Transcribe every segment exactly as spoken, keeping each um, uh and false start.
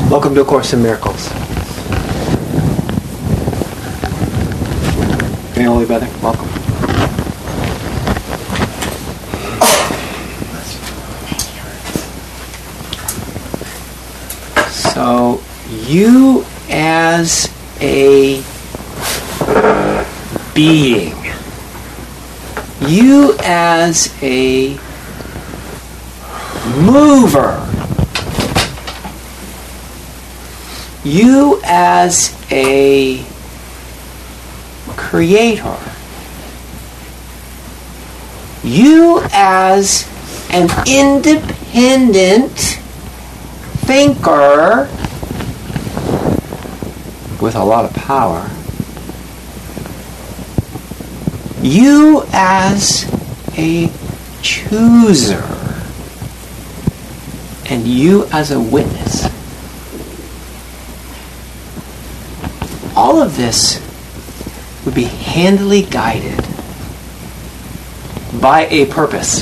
Welcome to A Course in Miracles. Hey, Holy Brother, welcome. So, you as a being, you as a mover, you as a creator, you as an independent thinker with a lot of power, you as a chooser, and you as a witness. All of this would be handily guided by a purpose.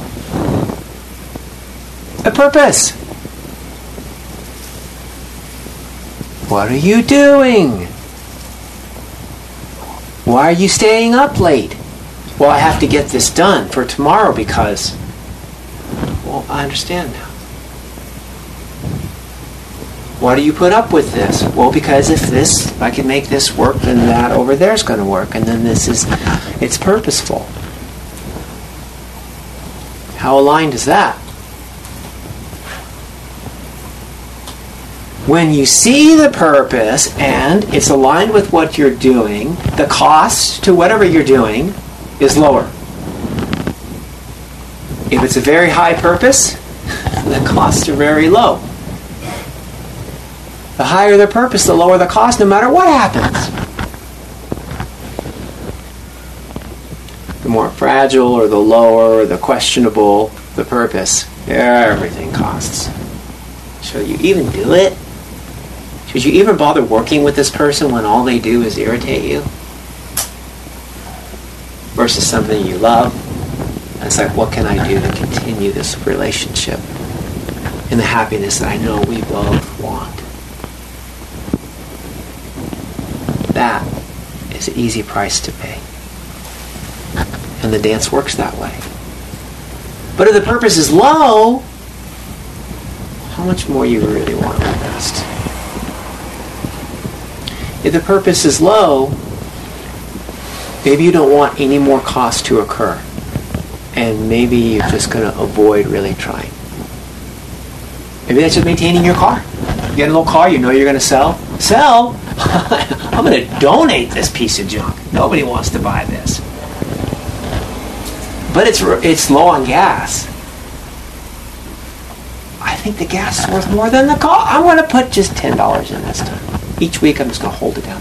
A purpose. What are you doing? Why are you staying up late? Well, I have to get this done for tomorrow because... Well, I understand now. Why do you put up with this? Well, because if this, if I can make this work, then that over there is going to work, and then this is, it's purposeful. How aligned is that? When you see the purpose and it's aligned with what you're doing, the cost to whatever you're doing is lower. If it's a very high purpose, the costs are very low. The higher the purpose, the lower the cost, no matter what happens. The more fragile or the lower or the questionable the purpose, everything costs. Should you even do it? Should you even bother working with this person when all they do is irritate you? Versus something you love. And it's like, what can I do to continue this relationship in the happiness that I know we both want? That is an easy price to pay. And the dance works that way. But if the purpose is low, how much more you really want to invest? If the purpose is low, maybe you don't want any more cost to occur. And maybe you're just going to avoid really trying. Maybe that's just maintaining your car. You get a little car you know you're going to sell. Sell? I'm going to donate this piece of junk. Nobody wants to buy this. But it's it's low on gas. I think the gas is worth more than the car. I'm going to put just ten dollars in this time. Each week I'm just going to hold it down.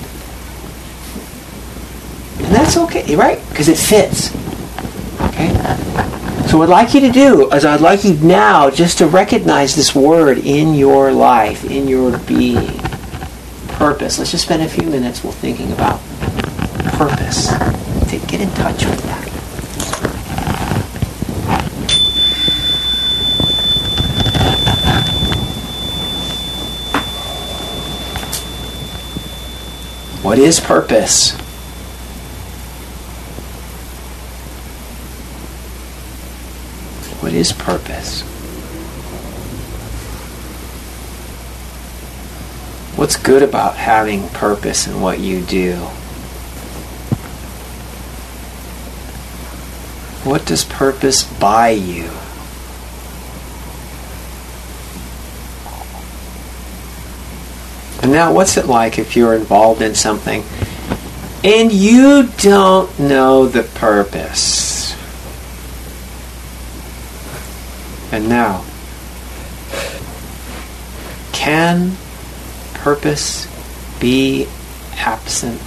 And that's okay, right? Because it fits. Okay? So what I'd like you to do is I'd like you now just to recognize this word in your life, in your being. Purpose. Let's just spend a few minutes while thinking about purpose. To get in touch with that. What is purpose? What is purpose? What's good about having purpose in what you do? What does purpose buy you? And now what's it like if you're involved in something and you don't know the purpose? And now, can purpose be absent?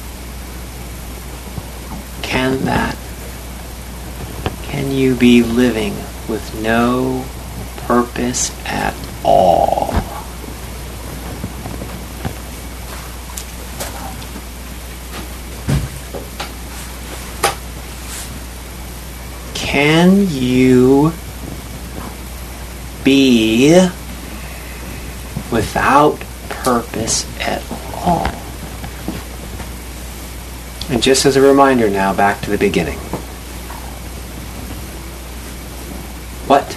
Can that? Can you be living with no purpose at all? Can you be without purpose at all. And just as a reminder now, back to the beginning. What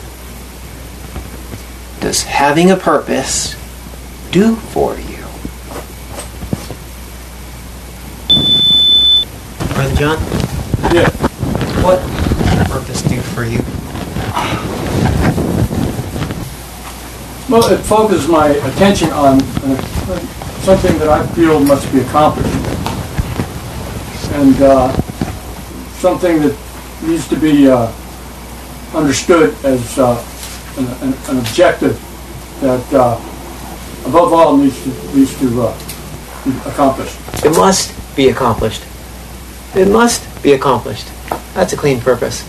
does having a purpose do for you? Brother John? Yeah. What does purpose do for you? Well, it focuses my attention on uh, something that I feel must be accomplished. And uh, something that needs to be uh, understood as uh, an, an, an objective that, uh, above all, needs to, needs to uh, be accomplished. It must be accomplished. It must be accomplished. That's a clean purpose.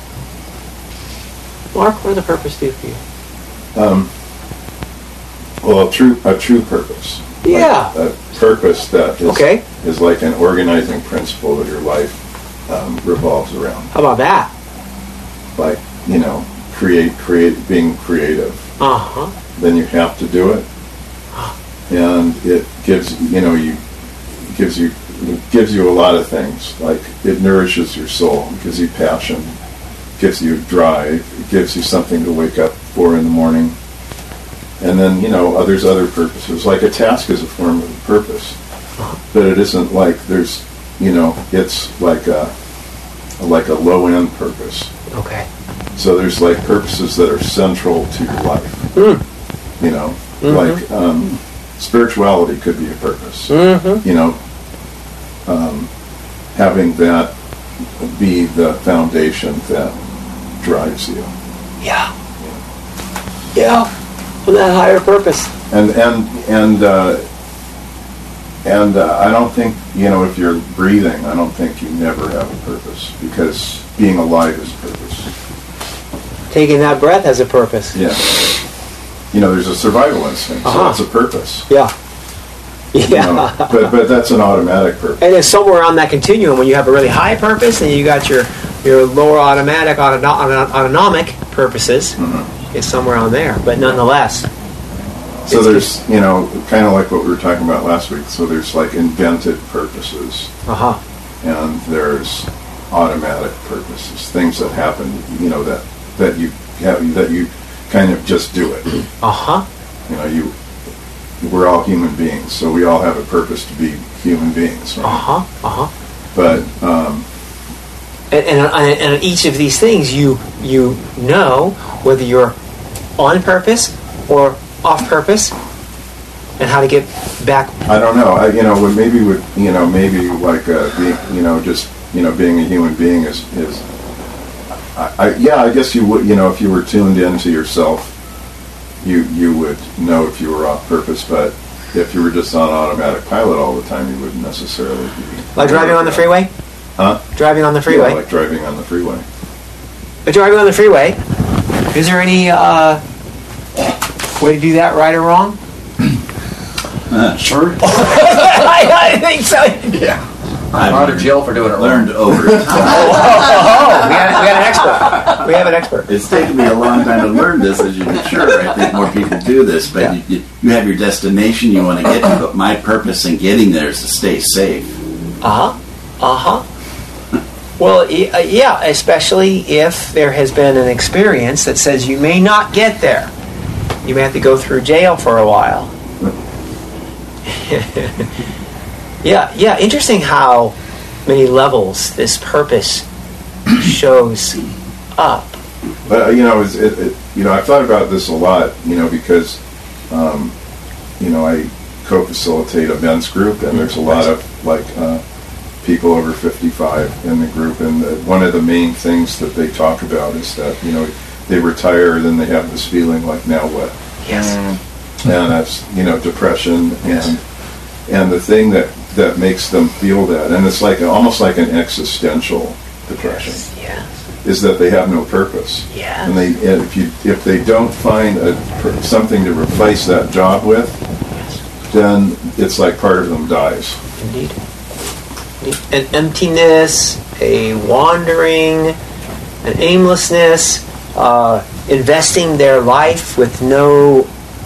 Mark, what does a purpose do for you? Um, well, a true a true purpose. Yeah. Like a purpose that is, Okay. is like an organizing principle that your life um, revolves around. How about that? Like, you know, create, create, being creative. Uh-huh. Then you have to do it, and it gives you know you gives you it gives you a lot of things. Like it nourishes your soul, it gives you passion, gives you drive, it gives you something to wake up for in the morning. And then, you know, there's other purposes. Like a task is a form of a purpose. But it isn't like there's, you know, it's like a, like a low-end purpose. Okay. So there's like purposes that are central to your life. Mm. You know, Mm-hmm. like um, spirituality could be a purpose. Mm-hmm. You know, um, having that be the foundation that drives you. Yeah. Yeah. For that higher purpose. And and and uh, and uh, I don't think, you know, if you're breathing, I don't think you never have a purpose, because being alive is purpose. Taking that breath has a purpose. Yeah. You know, there's a survival instinct, so Uh-huh. that's a purpose. Yeah. Yeah. You know, but but that's an automatic purpose. And then somewhere on that continuum, when you have a really high purpose, and you got your your lower automatic autono- auto- autonomic purposes, Mm-hmm. it's somewhere on there. But nonetheless, So it's there's, you know, kind of like what we were talking about last week. So there's like invented purposes, uh huh. and there's automatic purposes, things that happen, you know, that that you have, that you kind of just do it. Uh huh. You know, you we're all human beings, so we all have a purpose to be human beings, right? Uh huh. Uh huh. But um, And, and, and, and each of these things, you you know whether you're on purpose or off purpose, and how to get back. I don't know. I, you know, what maybe would you know maybe like uh, being, you know, just you know being a human being is is. I, I, yeah, I guess you would. You know, if you were tuned into yourself, you you would know if you were off purpose. But if you were just on automatic pilot all the time, you wouldn't necessarily be. Like driving on the freeway. Huh? Driving on the freeway. Yeah, like driving on the freeway. But driving on the freeway, is there any uh, way to do that, right or wrong? Uh, sure. I, I think so. Yeah. I'm out of jail for doing it wrong. Learned over time. Oh, oh, we, got, we got an expert. We have an expert. It's taken me a long time to learn this, as you can sure. I think more people do this, but Yeah. you, you, you have your destination you want to get to, but my purpose in getting there is to stay safe. Uh huh. Uh huh. Well, y- uh, yeah, especially if there has been an experience that says you may not get there. You may have to go through jail for a while. yeah, yeah. Interesting how many levels this purpose shows up. But uh, you know, it's, it, it, you know, I've thought about this a lot. You know, because um, you know, I co-facilitate a men's group, and there's a lot of like uh, people over fifty-five in the group, and the, one of the main things that they talk about is that, you know, they retire, then they have this feeling like, now what? Yes. And that's, you know, depression, and and the thing that that makes them feel that, and it's like almost like an existential depression, Yes. is that they have no purpose. Yes. And they, and if you if they don't find a, something to replace that job with, then it's like part of them dies. Indeed. An emptiness, a wandering, an aimlessness, uh, investing their life with no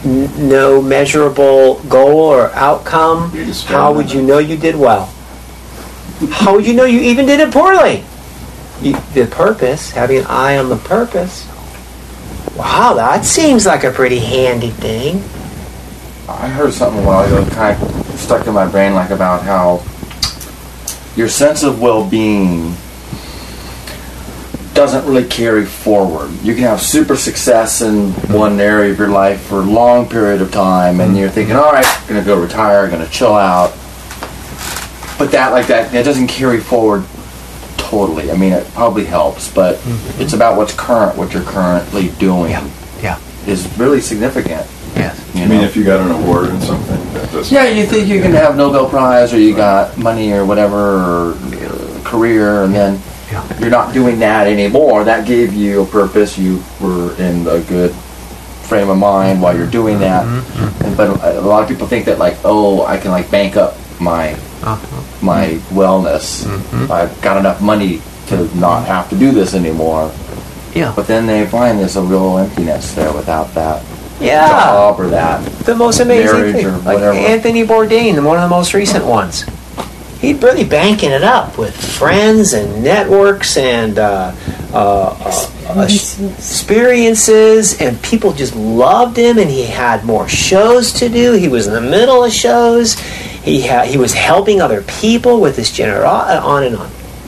n- no measurable goal or outcome, You just how found would it. you know you did well? How would you know you even did it poorly? You, the purpose, having an eye on the purpose. Wow, that seems like a pretty handy thing. I heard something a while ago, kind of stuck in my brain, like about how your sense of well-being doesn't really carry forward. You can have super success in one area of your life for a long period of time, and you're thinking, all right, I'm going to go retire, going to chill out. But that, like that, that doesn't carry forward totally. I mean, it probably helps, but Mm-hmm. it's about what's current, what you're currently doing Yeah, yeah, is really significant. yes. You I mean, know? if you got an award in something, that doesn't. Yeah, you think you can have Nobel Prize, or you got money or whatever, or uh, career, and then Yeah. you're not doing that anymore. That gave you a purpose. You were in a good frame of mind while you're doing that. And, but a lot of people think that, like, oh, I can like bank up my Uh-huh. my wellness. I've got enough money to not have to do this anymore. Yeah. But then they find there's a real emptiness there without that Yeah. job or that. The most amazing Marriage thing, or like whatever. Anthony Bourdain, one of the most recent ones. He'd really banking it up with friends and networks and uh, uh, uh, uh, experiences, and people just loved him. And he had more shows to do. He was in the middle of shows. He had he was helping other people with his generosity, on and on.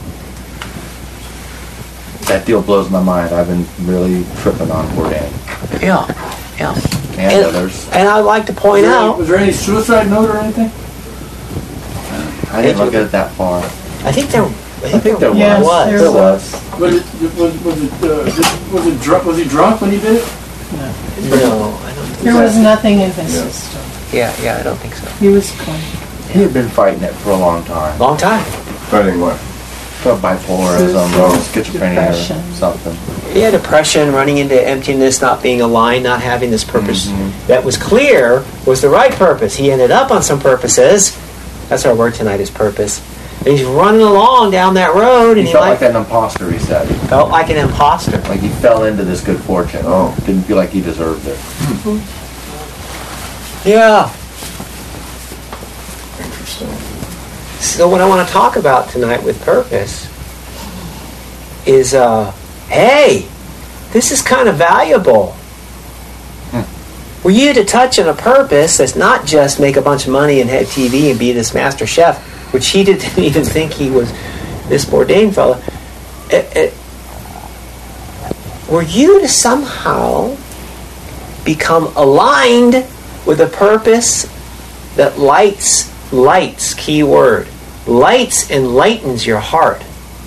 That deal blows my mind. I've been really tripping on Bourdain Yeah, yeah. and, And, others. and I'd like to Was point there, any, out, was there any suicide note or anything? I didn't look at it that far. I think there, I think, think there there was. was. Yes, There was. Was it was was it uh, did- was it drunk? Was he drunk when he did it? No, I don't. There was nothing in his Yeah. system. Yeah, yeah, I don't think so. He was clean. He had been fighting it for a long time. Long time. Fighting what? So bipolarism or schizophrenia Depression. or something. Yeah, depression, running into emptiness, not being aligned, not having this purpose Mhm. that was clear was the right purpose. He ended up on some purposes. That's our word tonight, is purpose. And he's running along down that road, and He he, felt like, like an imposter, he said. felt like an imposter. Like he fell into this good fortune. Oh. Didn't feel like he deserved it. Yeah. Interesting. So what I want to talk about tonight with purpose is, uh, hey, this is kind of valuable. For you to touch on a purpose that's not just make a bunch of money and have T V and be this master chef, which he didn't even think he was, this Bourdain fella. It, it, were you to somehow become aligned with a purpose that lights, lights, key word, lights and lightens your heart.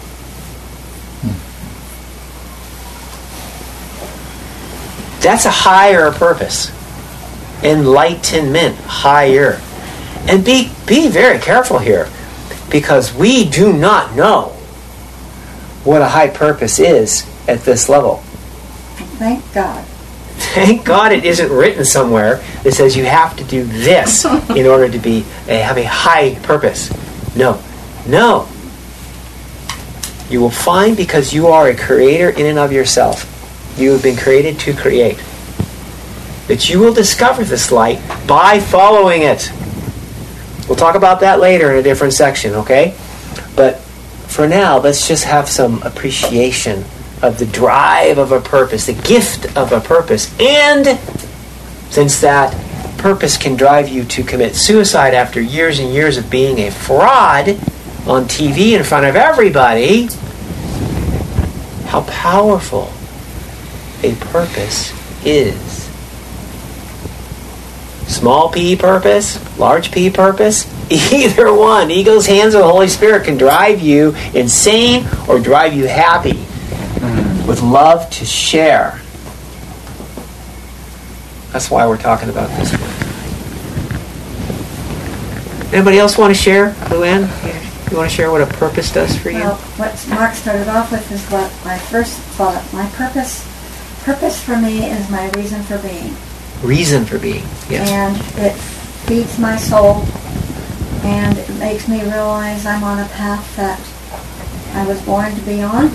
That's a higher purpose. Enlightenment, higher. And be be very careful here, because we do not know what a high purpose is at this level. Thank God. Thank God it isn't written somewhere that says you have to do this in order to be a, have a high purpose. No, no. You will find, because you are a creator in and of yourself, you have been created to create, that you will discover this light by following it. We'll talk about that later in a different section, okay? But for now, let's just have some appreciation of the drive of a purpose, the gift of a purpose. And since that purpose can drive you to commit suicide after years and years of being a fraud on T V in front of everybody, how powerful a purpose is. Small p purpose, large p purpose, either one, ego's hands of the Holy Spirit can drive you insane or drive you happy with love to share. That's why we're talking about this one. Anybody else want to share? Luann, you want to share what a purpose does for you? Well, what Mark started off with is what I first thought. My purpose, purpose for me is my reason for being. Reason for being, yes. And it feeds my soul, and it makes me realize I'm on a path that I was born to be on.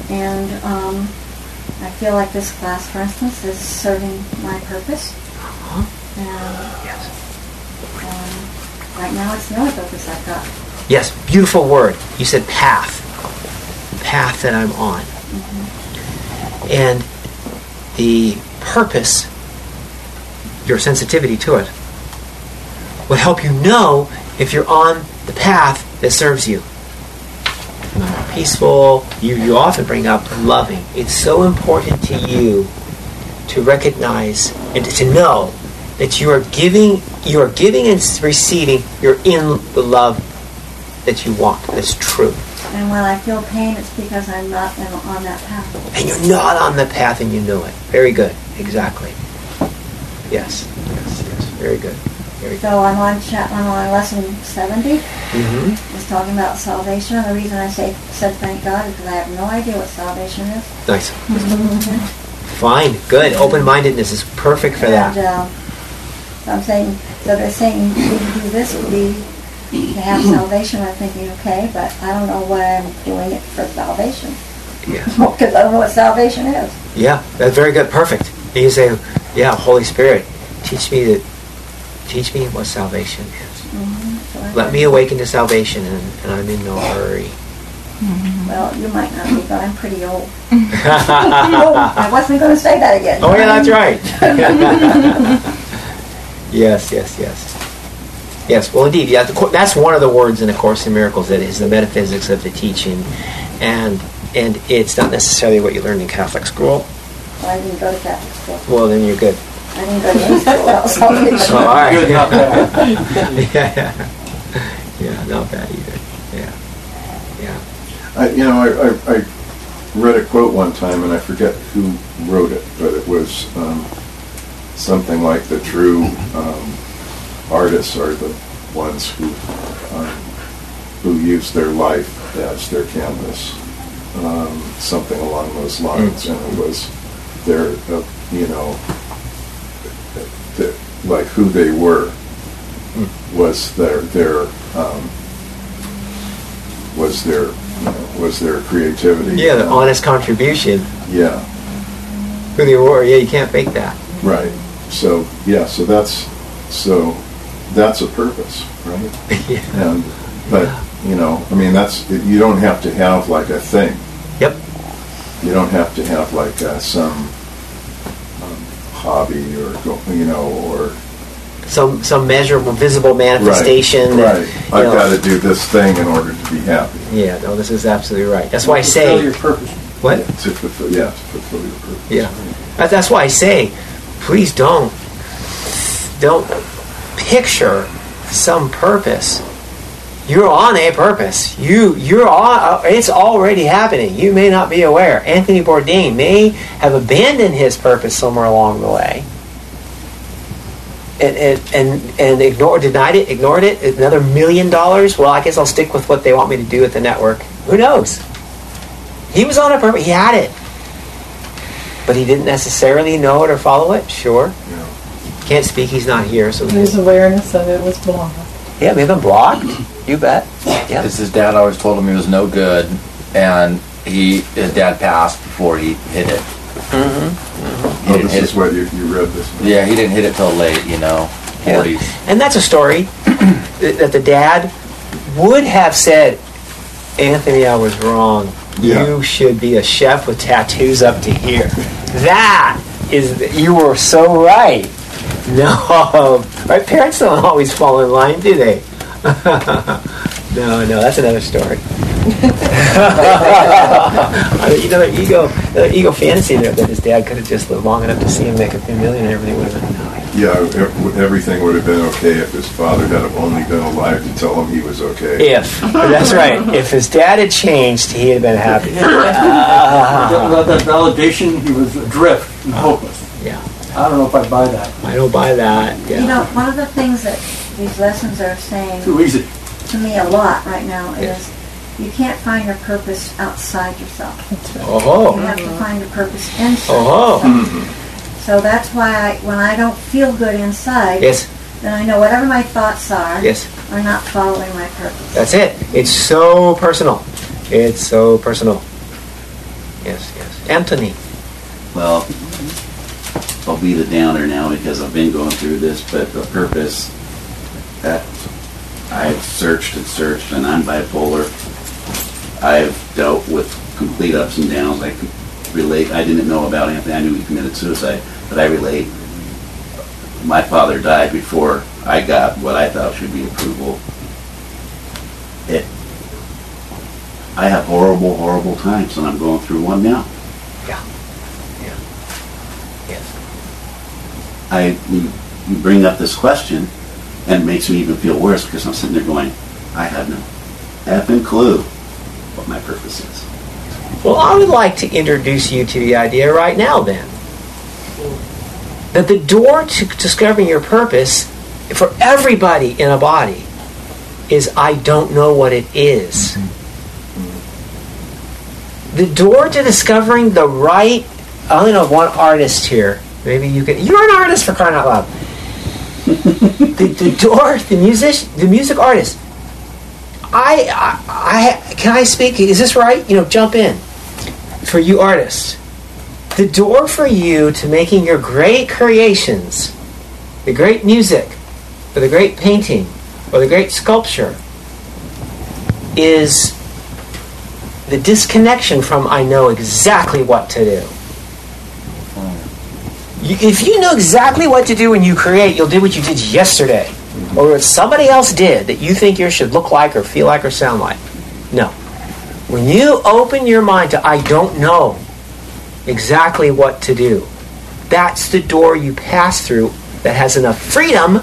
And um, I feel like this class, for instance, is serving my purpose. And Yes. um, right now it's the only purpose I've got. Yes, beautiful word. You said path. Path that I'm on. And the purpose, your sensitivity to it, will help you know if you're on the path that serves you. Peaceful. You, you often bring up loving. It's so important to you to recognize and to know that you are giving, you are giving and receiving. You're in the love that you want. That's true. And when I feel pain, it's because I'm not in, on that path. And you're not on the path, and you know it. Very good. Exactly. Yes. Yes. Yes. Very good. Very good. So I'm on, cha- I'm on lesson seventy. Mm-hmm. It's talking about salvation. And the reason I say said thank God is because I have no idea what salvation is. Nice. Fine. Good. Open-mindedness is perfect for that. And uh, I'm saying, so they're saying you to do this would be to have salvation. I'm thinking, okay, but I don't know why I'm doing it for salvation. Yeah. Because I don't know what salvation is. Yeah. That's very good. Perfect. And you say, yeah, Holy Spirit, teach me to teach me what salvation is. Mm-hmm. So I Let me awaken to salvation, and, and I'm in no hurry. Well, you might not be, but I'm pretty old. I wasn't going to say that again. Oh yeah, that's right. Yes, yes, yes. Yes, well indeed, yeah, the, co- that's one of the words in A Course in Miracles, that is the metaphysics of the teaching. And and it's not necessarily what you learned in Catholic school. Well, I didn't go to Catholic school. Well, then you're good. I didn't go to any school else. Oh, all right. Good, not bad. yeah, yeah. Yeah, not bad either. Yeah. Yeah. I, you know, I, I, I read a quote one time, and I forget who wrote it, but it was um, something like the true um, artists are the ones who um, who use their life as their canvas, um, something along those lines, mm. and it was their, uh, you know, the, like who they were mm. was their their um, was their you know, was their creativity. Yeah, the honest contribution. Yeah. Who they were. Yeah, you can't fake that. Right. So yeah. So that's so that's a purpose, right? Yeah. And but you know, I mean, that's you don't have to have like a thing. Yep. You don't have to have like uh, some um, hobby or go, you know or some some measurable, visible manifestation. Right. That, right. I've know, got to do this thing in order to be happy. Yeah. No, this is absolutely right. That's why I Fulfill say. your purpose. What? Yeah, to fulfill, yeah, to fulfill your purpose. Yeah. That- That's why I say, please don't don't picture some purpose. You're on a purpose. You you're on. It's already happening. You may not be aware. Anthony Bourdain may have abandoned his purpose somewhere along the way, and and and, and ignored, denied it, ignored it. Another million dollars. Well, I guess I'll stick with what they want me to do at the network. Who knows? He was on a purpose. He had it, but he didn't necessarily know it or follow it. Sure. Yeah. Can't speak. He's not here. So His awareness of it was blocked. yeah, maybe I'm blocked. You bet. Yeah. Because his dad always told him he was no good, and he his dad passed before he hit it. Mm-hmm. He Oh, didn't this hit is it. what you, you read this. Yeah, he didn't hit it till late, you know, Yeah. forties. And that's a story that the dad would have said, Anthony, I was wrong. Yeah. You should be a chef with tattoos up to here. That is, you were so right. No, right? Parents don't always fall in line, do they? no, no, that's another story. you know, the ego, the ego fantasy there that his dad could have just lived long enough to see him make a few million, and everything would have been nice. Yeah, ev- everything would have been okay if his father had only been alive to tell him he was okay. If that's right, if his dad had changed, he'd have been happy. Without that validation, he was adrift and hopeless. Yeah, I don't know if I buy that. I don't buy that. Yeah. You know, one of the things that these lessons are saying Too easy. to me a lot right now Yeah. is you can't find your purpose outside yourself. Oh, You have to find your purpose inside Oh. yourself. So that's why I, when I don't feel good inside, yes, then I know whatever my thoughts are yes. are not following my purpose. That's it. It's so personal. It's so personal. Yes, yes. Anthony. Well, I'll be the downer now because I've been going through this, but the purpose that I've searched and searched, and I'm bipolar. I've dealt with complete ups and downs. I could relate. I didn't know about Anthony. I knew he committed suicide, but I relate. My father died before I got what I thought should be approval. It. I have horrible, horrible times, and I'm going through one now. Yeah. Yeah. Yes. I you, you bring up this question, and it makes me even feel worse because I'm sitting there going, I have no effing clue what my purpose is. Well, I would like to introduce you to the idea right now, then, that the door to discovering your purpose for everybody in a body is I don't know what it is. The door to discovering the right, I only know one artist here. Maybe you can, you're an artist, for crying out loud. the, the door, the music, the music artist. I, I, I, can I speak? Is this right? You know, jump in. For you artists, the door for you to making your great creations, the great music, or the great painting, or the great sculpture, is the disconnection from I know exactly what to do. You, if you know exactly what to do when you create, you'll do what you did yesterday, or what somebody else did that you think yours should look like or feel like or sound like. No. When you open your mind to I don't know exactly what to do, that's the door you pass through that has enough freedom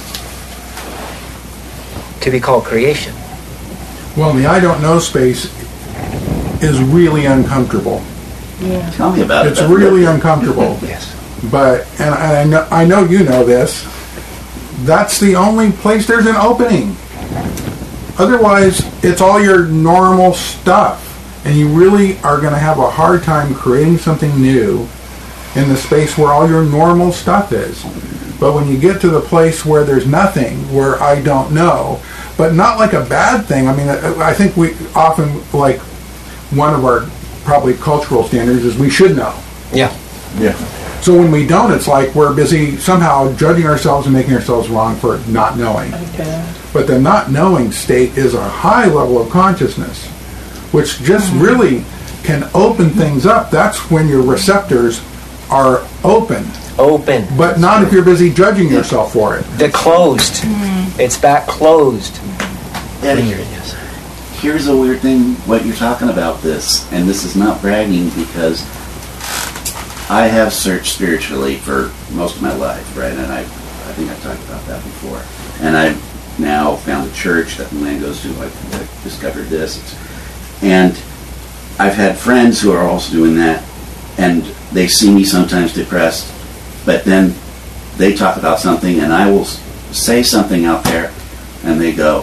to be called creation. Well, the I don't know space is really uncomfortable. Yeah. Tell me about It's it. really uncomfortable. Yes. But, and I know, I know you know this, that's the only place there's an opening. Otherwise, it's all your normal stuff. And you really are going to have a hard time creating something new in the space where all your normal stuff is. But when you get to the place where there's nothing, where I don't know, but not like a bad thing. I mean, I think we often, like, one of our probably cultural standards is we should know. Yeah. Yeah. So when we don't, it's like we're busy somehow judging ourselves and making ourselves wrong for not knowing. Okay. But the not knowing state is a high level of consciousness, which just really can open things up. That's when your receptors are open. Open. But not if you're busy judging yourself for it. They're closed. It's back closed. Eddie, here's a weird thing, what you're talking about this, and this is not bragging because I have searched spiritually for most of my life, right? And I, I think I've talked about that before. And I've now found a church that Milan goes to. I've, I've discovered this. It's, and I've had friends who are also doing that, and they see me sometimes depressed, but then they talk about something, and I will say something out there, and they go,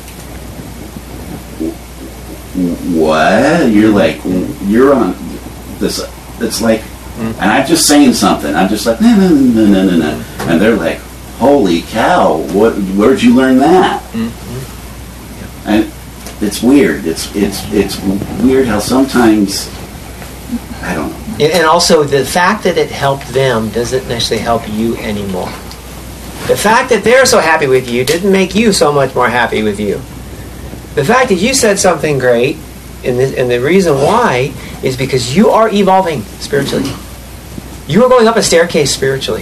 what? You're like, you're on this, it's like, and I'm just saying something. I'm just like, no, no, no, no, no, no. And they're like, holy cow, what, where'd you learn that? Mm-hmm. And it's weird. It's, it's, it's weird how sometimes, I don't know. And also, the fact that it helped them doesn't necessarily help you anymore. The fact that they're so happy with you didn't make you so much more happy with you. The fact that you said something great, and the, and the reason why is because you are evolving spiritually. You are going up a staircase spiritually.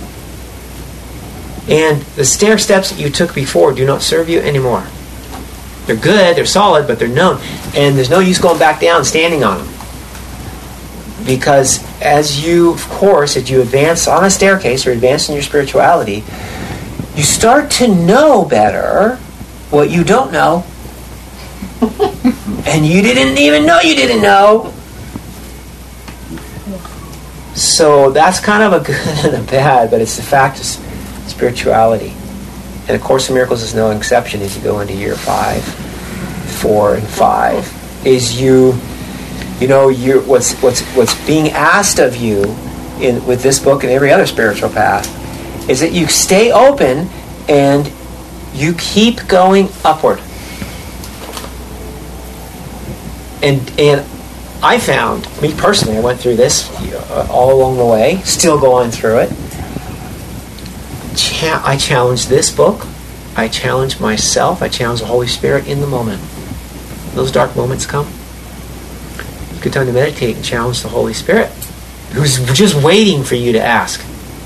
And the stair steps that you took before do not serve you anymore. They're good, they're solid, but they're known. And there's no use going back down standing on them. Because as you, of course, as you advance on a staircase or advance in your spirituality, you start to know better what you don't know. And you didn't even know you didn't know. So that's kind of a good and a bad, but it's the fact of spirituality. And A Course in Miracles is no exception as you go into year five, four, and five. Is you, you know, you're, what's what's what's being asked of you in with this book and every other spiritual path is that you stay open and you keep going upward. And and I found, me personally, I went through this uh, all along the way, still going through it. Cha- I challenged this book. I challenge myself. I challenge the Holy Spirit in the moment. Those dark moments come. Good time to meditate and challenge the Holy Spirit, who's just waiting for you to ask.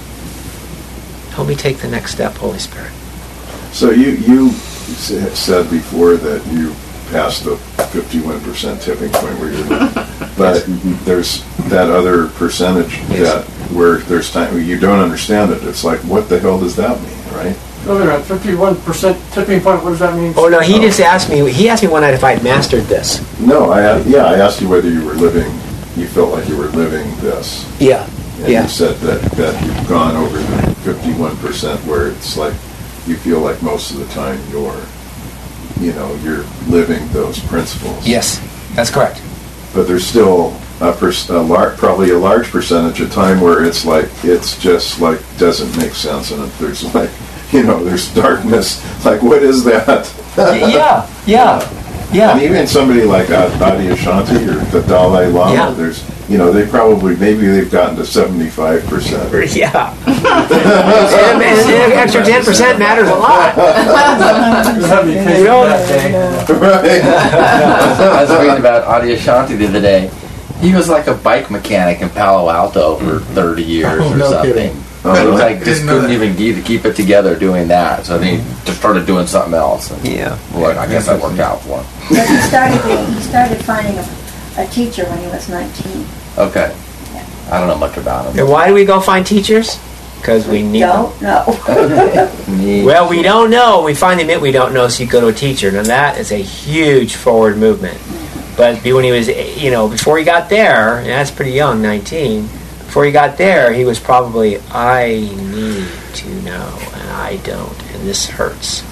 Help me take the next step, Holy Spirit. So you you said before that you passed the fifty-one percent tipping point where you're, but there's that other percentage Yes. that where there's time where you don't understand it. It's like, what the hell does that mean, right? Wait a minute, fifty-one percent tipping point, what does that mean? Oh no, he just asked me. He asked me one night if I had mastered this. No, I yeah, I asked you whether you were living. You felt like you were living this, Yeah, and yeah. you said that that you've gone over the fifty-one percent where it's like you feel like most of the time you're, you know, you're living those principles. Yes, that's correct. But there's still a, pers- a lar- probably a large percentage of time where it's like it's just like doesn't make sense, and there's like, you know, there's darkness. Like, what is that? yeah, yeah, And yeah. even somebody like Adi Ashanti or the Dalai Lama, Yeah. there's, you know, they probably maybe they've gotten to seventy-five percent. Yeah. and, and an extra ten percent matters a lot. You have any case You know, of that day? Right. I was reading about Adi Ashanti the other day. He was like a bike mechanic in Palo Alto for thirty years Oh, or no something. kidding. Oh, He was really? like just Didn't know couldn't that. even keep, keep it together doing that. So then he just started doing something else. And, Yeah. well, I guess that worked out for him. But he started being, he started finding a, a teacher when he was nineteen. Okay. I don't know much about him. And why do we go find teachers? Because we need them. Don't know. Neat. Well, we don't know. We finally admit we don't know, so you go to a teacher. Now that is a huge forward movement. But when he was, you know, before he got there, and that's pretty young, nineteen. Before he got there, he was probably, I need to know, and I don't, and this hurts.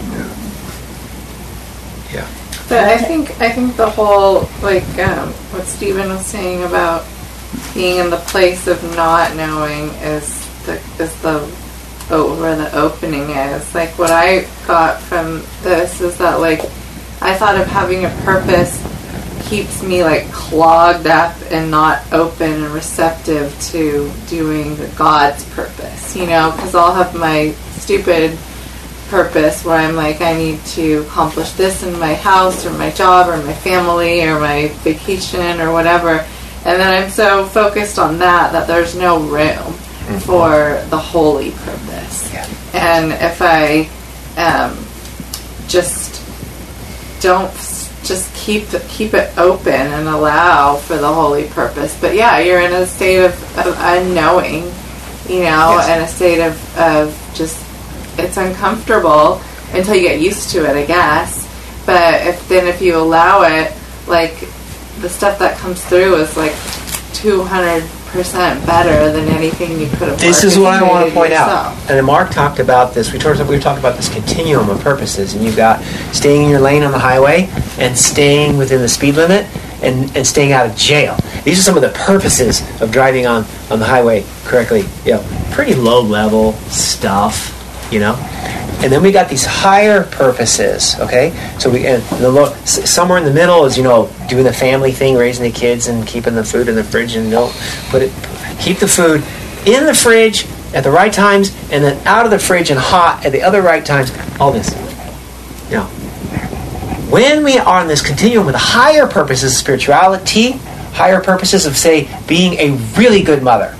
Yeah. But I think I think the whole like um, what Stephen was saying about being in the place of not knowing is the is the oh, where the opening is. Like what I got from this is that like I thought of having a purpose keeps me like clogged up and not open and receptive to doing God's purpose. You know, because I'll have my stupid purpose where I'm like, I need to accomplish this in my house or my job or my family or my vacation or whatever, and then I'm so focused on that that there's no room for the holy purpose. Yeah. And if I um, just don't just keep keep it open and allow for the holy purpose, but yeah, you're in a state of, of unknowing, you know, Yes. and a state of, of just it's uncomfortable until you get used to it, I guess. But if then if you allow it, like the stuff that comes through is like two hundred percent better than anything you could have. This is what I want to orchestrated point out. yourself. And Mark talked about this. We talked, we talked about this continuum of purposes, and you've got staying in your lane on the highway and staying within the speed limit and, and staying out of jail. These are some of the purposes of driving on, on the highway correctly. You know, pretty low level stuff, you know. And then we got these higher purposes, okay? So we and the low, s- somewhere in the middle is, you know, doing the family thing, raising the kids and keeping the food in the fridge, and don't put it keep the food in the fridge at the right times and then out of the fridge and hot at the other right times. All this. You know. When we are on this continuum with higher purposes of spirituality, higher purposes of, say, being a really good mother,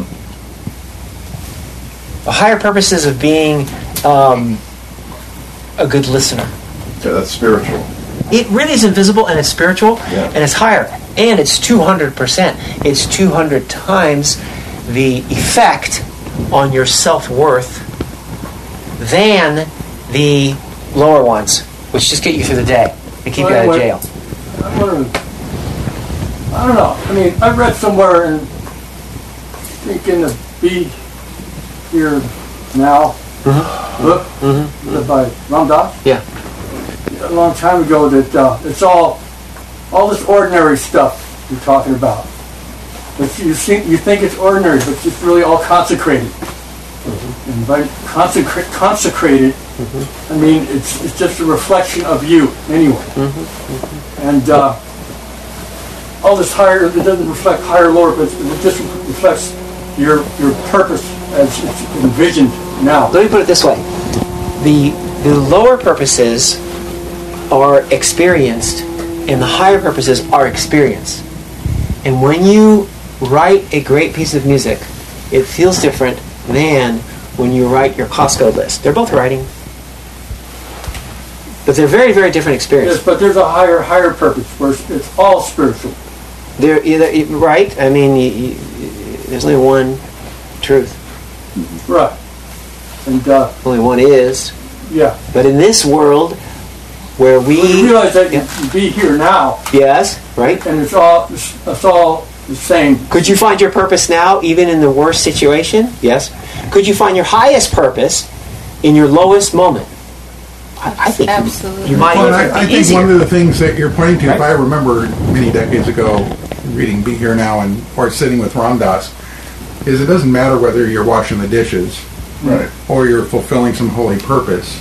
the higher purposes of being um, a good listener. Yeah, that's spiritual. It really is invisible and it's spiritual Yeah. and it's higher. And it's two hundred percent. It's two hundred times the effect on your self-worth than the lower ones, which just get you through the day and keep you out of jail. I wonder- I don't know. I mean, I read somewhere and thinking to be here now book by Ram Dass Yeah. a long time ago that uh, it's all all this ordinary stuff you're talking about. But you think you think it's ordinary, but it's really all consecrated. And by consecra- consecrated, I mean it's it's just a reflection of you anyway. And uh, all this higher, it doesn't reflect higher, lower, but it just reflects your your purpose as it's envisioned now. Let me put it this way. The, the lower purposes are experienced, and the higher purposes are experienced. And when you write a great piece of music, it feels different than when you write your Costco list. They're both writing, but they're very, very different experiences. Yes, but there's a higher, higher purpose where it's, it's all spiritual. They're either right. I mean, you, you, there's only one truth. Right. And uh, only one is. Yeah. But in this world, where we well, you realize that yeah. you can be here now. Yes. Right. And it's all it's, it's all the same. Could you find your purpose now, even in the worst situation? Yes. Could you find your highest purpose in your lowest moment? I, I think absolutely. You, you might. Well, I, I think easier. one of the things that you're pointing to, right? if I remember many decades ago, reading "Be Here Now" and or sitting with Ram Dass, is it doesn't matter whether you're washing the dishes, Right. or you're fulfilling some holy purpose.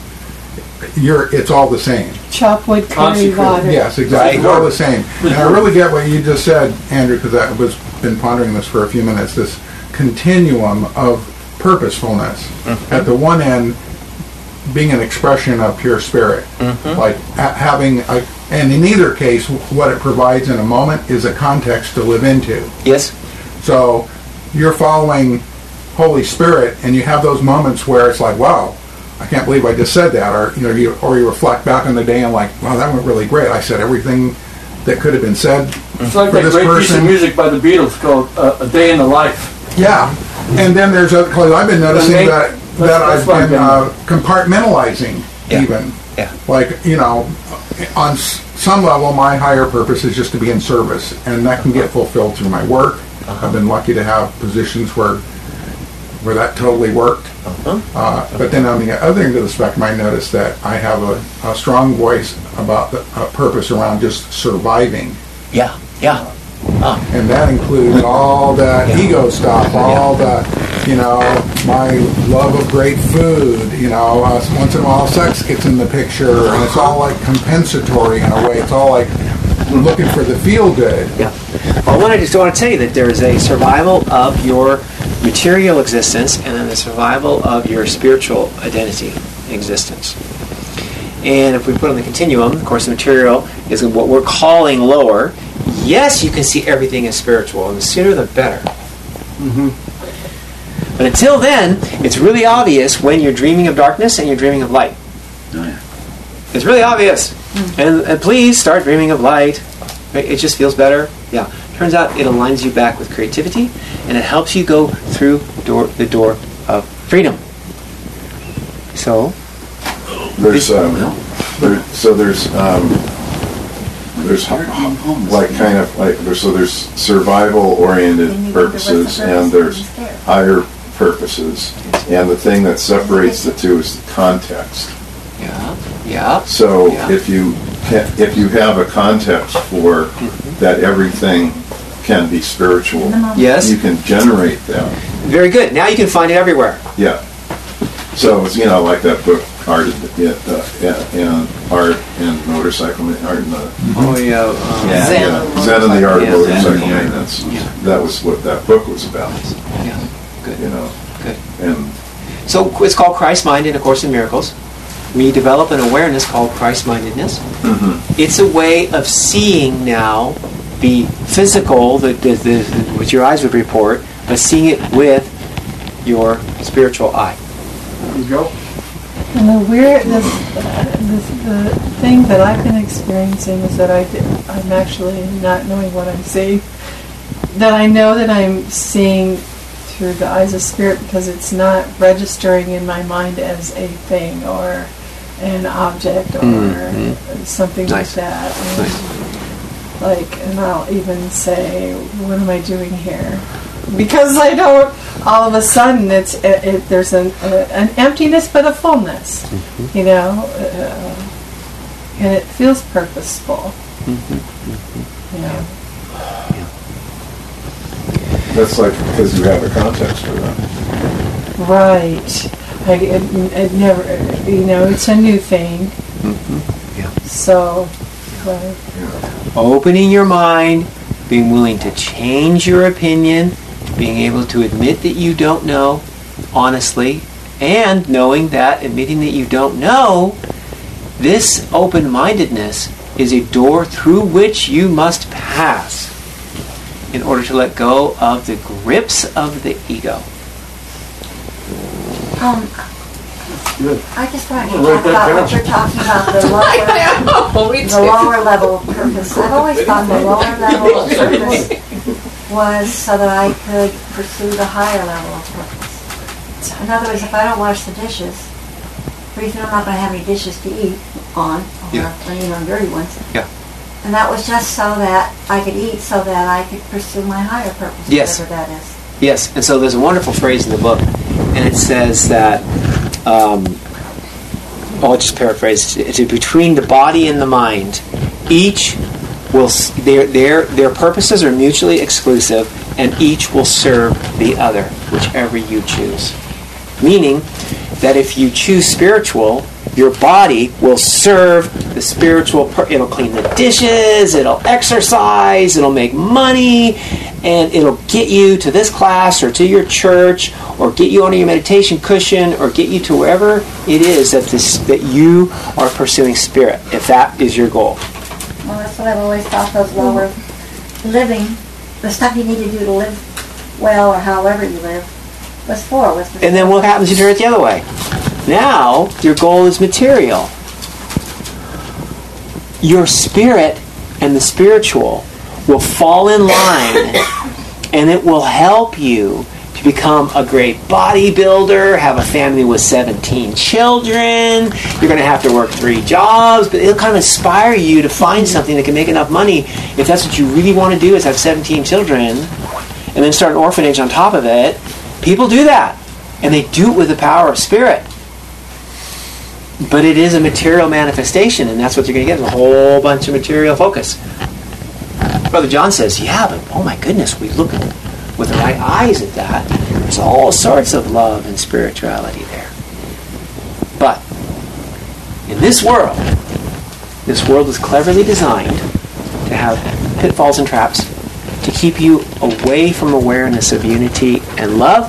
You're, it's all the same. Chop wood, carry water. Yes, exactly. It's all the same. And I really get what you just said, Andrew, because I was been pondering this for a few minutes. This continuum of purposefulness. Mm-hmm. At the one end, being an expression of pure spirit, mm-hmm. like a- having a, and in either case, what it provides in a moment is a context to live into. Yes. So you're following Holy Spirit, and you have those moments where it's like, wow, I can't believe I just said that, or you know, you, or you reflect back on the day and like, wow, that went really great. I said everything that could have been said. It's like for that this great person. piece of music by the Beatles called uh, "A Day in the Life." Yeah, and then there's other. Cause I've been noticing they, that that that's, that's I've been uh, compartmentalizing, yeah. even. Yeah. Like you know, on s- some level, my higher purpose is just to be in service, and that can get fulfilled through my work. Uh-huh. I've been lucky to have positions where where that totally worked. Uh-huh. Uh, but then on the other end of the spectrum, I noticed that I have a, a strong voice about the uh, purpose around just surviving. Yeah. Yeah. Ah. And that includes all that yeah. ego stuff, all yeah. the, you know, my love of great food, you know, uh, once in a while sex gets in the picture, and it's all like compensatory in a way. It's all like looking for the feel good. Yeah. Well, I want to just want to tell you that there is a survival of your material existence and then the survival of your spiritual identity existence. And if we put on the continuum, of course, the material is what we're calling lower. Yes, you can see everything as spiritual, and the sooner the better. Mm-hmm. But until then, it's really obvious when you're dreaming of darkness and you're dreaming of light. Oh, yeah. It's really obvious. Mm-hmm. And, and please start dreaming of light. It just feels better. Yeah. Turns out it aligns you back with creativity, and it helps you go through door, the door of freedom. So, there's um, there, so there's um, there's like kind of like there's so there's survival-oriented purposes and there's higher purposes, and the thing that separates the two is the context. Yeah. Yeah. So yeah. if you can, if you have a context for mm-hmm. that everything can be spiritual, yes, you can generate that. Very good. Now you can find it everywhere. Yeah. So it's, you know, like that book, Art and, uh, and Art and Motorcycle Art and the Oh yeah. Um, Yeah. Zen. yeah, Zen and the Art Yeah, of Zen Motorcycle and the Art. Maintenance. Yeah. That was what that book was about. Yeah. Good. You know. Good. And So it's called Christ Mind in A Course in Miracles. We develop an awareness called Christ-mindedness. mm-hmm. It's a way of seeing now the physical, the, the, the, what your eyes would report, but seeing it with your spiritual eye. There you go. And the weird, this, uh, this, the thing that I've been experiencing is that I, I'm actually not knowing what I'm seeing. That I know that I'm seeing through the eyes of spirit because it's not registering in my mind as a thing or an object or mm-hmm. something Nice. like that. And Nice. Like, and I'll even say, "What am I doing here?" Because I don't. All of a sudden, it's it, it, there's an uh, an emptiness, but a fullness. Mm-hmm. You know, uh, and it feels purposeful. Mm-hmm. Mm-hmm. You know. that's like because you have a context for that. Right. I, it, it never, you know, it's a new thing. Mm-hmm. Yeah. So, Right. Opening your mind, being willing to change your opinion, being able to admit that you don't know, honestly, and knowing that, admitting that you don't know, this open-mindedness is a door through which you must pass in order to let go of the grips of the ego. Um, Good. I just wanted to Well, talk right about what there. you're talking about, the lower, we the lower level of purpose. I've always thought the lower level of purpose was so that I could pursue the higher level of purpose. In other words, if I don't wash the dishes, pretty soon I'm not going to have any dishes to eat on, or Yeah. clean on dirty ones. Yeah. And that was just so that I could eat, so that I could pursue my higher purpose, Yes. whatever that is. Yes, and so there's a wonderful phrase in the book, and it says that, um, I'll just paraphrase, it's between the body and the mind, each will, s- their, their, their purposes are mutually exclusive, and each will serve the other, whichever you choose. Meaning that if you choose spiritual, your body will serve the spiritual, per- it'll clean the dishes, it'll exercise, it'll make money, and it'll get you to this class or to your church or get you onto your meditation cushion or get you to wherever it is that this that you are pursuing spirit, if that is your goal. Well, that's what I've always thought those lower living, the stuff you need to do to live well or however you live, was for. Was And then what happens if you turn it the other way? Now, your goal is material. Your spirit and the spiritual will fall in line, and it will help you to become a great bodybuilder, have a family with seventeen children. You're going to have to work three jobs, but it'll kind of inspire you to find something that can make enough money. If that's what you really want to do, is have seventeen children, and then start an orphanage on top of it. People do that, and they do it with the power of spirit. But it is a material manifestation, and that's what you're going to get, is a whole bunch of material focus. Brother John says, yeah, but oh my goodness, we look with the right eyes at that. There's all sorts of love and spirituality there. But in this world, this world is cleverly designed to have pitfalls and traps to keep you away from awareness of unity and love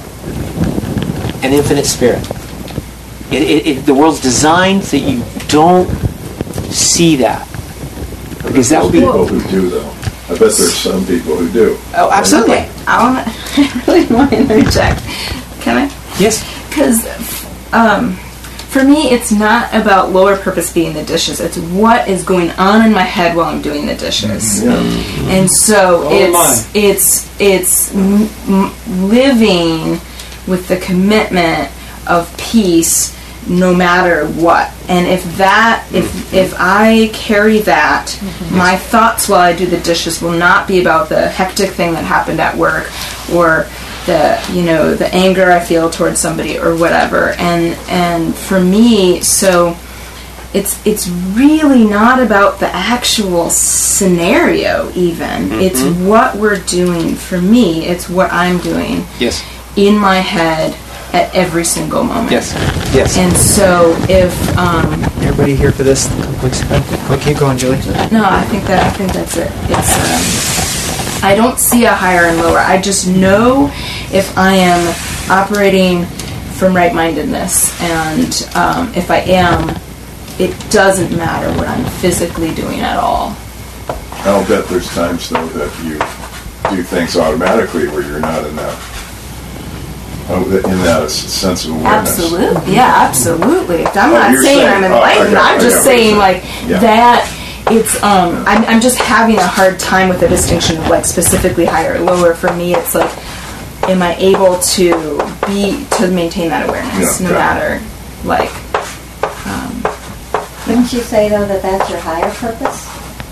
and infinite spirit. It, it, it, the world's designed so that you don't see that. Because that would be... people who do, though. I bet there's some people who do. Oh, absolutely. Okay, I want to. I really want to interject. Can I? Yes. Because um, for me, it's not about lower purpose being the dishes. It's what is going on in my head while I'm doing the dishes. Yeah. And so All it's mine. it's it's m- m- living with the commitment of peace, no matter what. And if that, if if I carry that, my thoughts while I do the dishes will not be about the hectic thing that happened at work, or the, you know, the anger I feel towards somebody or whatever. And and for me, so it's it's really not about the actual scenario even. It's what we're doing. For me, it's what I'm doing Yes. in my head at every single moment. Yes. Yes. And so if um, Everybody here for this? Quick, keep going, Julie. no, I think that I think that's it. It's um, I don't see a higher and lower. I just know if I am operating from right-mindedness, and um, if I am, it doesn't matter what I'm physically doing at all. I'll bet there's times, though, that you do things automatically where you're not in that, oh, in that sense of awareness. Absolutely, yeah, absolutely. I'm Oh, not you're saying, saying- I'm oh, I enlightened. got- I'm I just got what saying, you're like saying. Yeah. that. It's um, I'm, I'm just having a hard time with the distinction of like specifically higher or lower. For me, it's like, am I able to be to maintain that awareness Yeah, no yeah. matter like. Um, Wouldn't you say, though, that that's your higher purpose?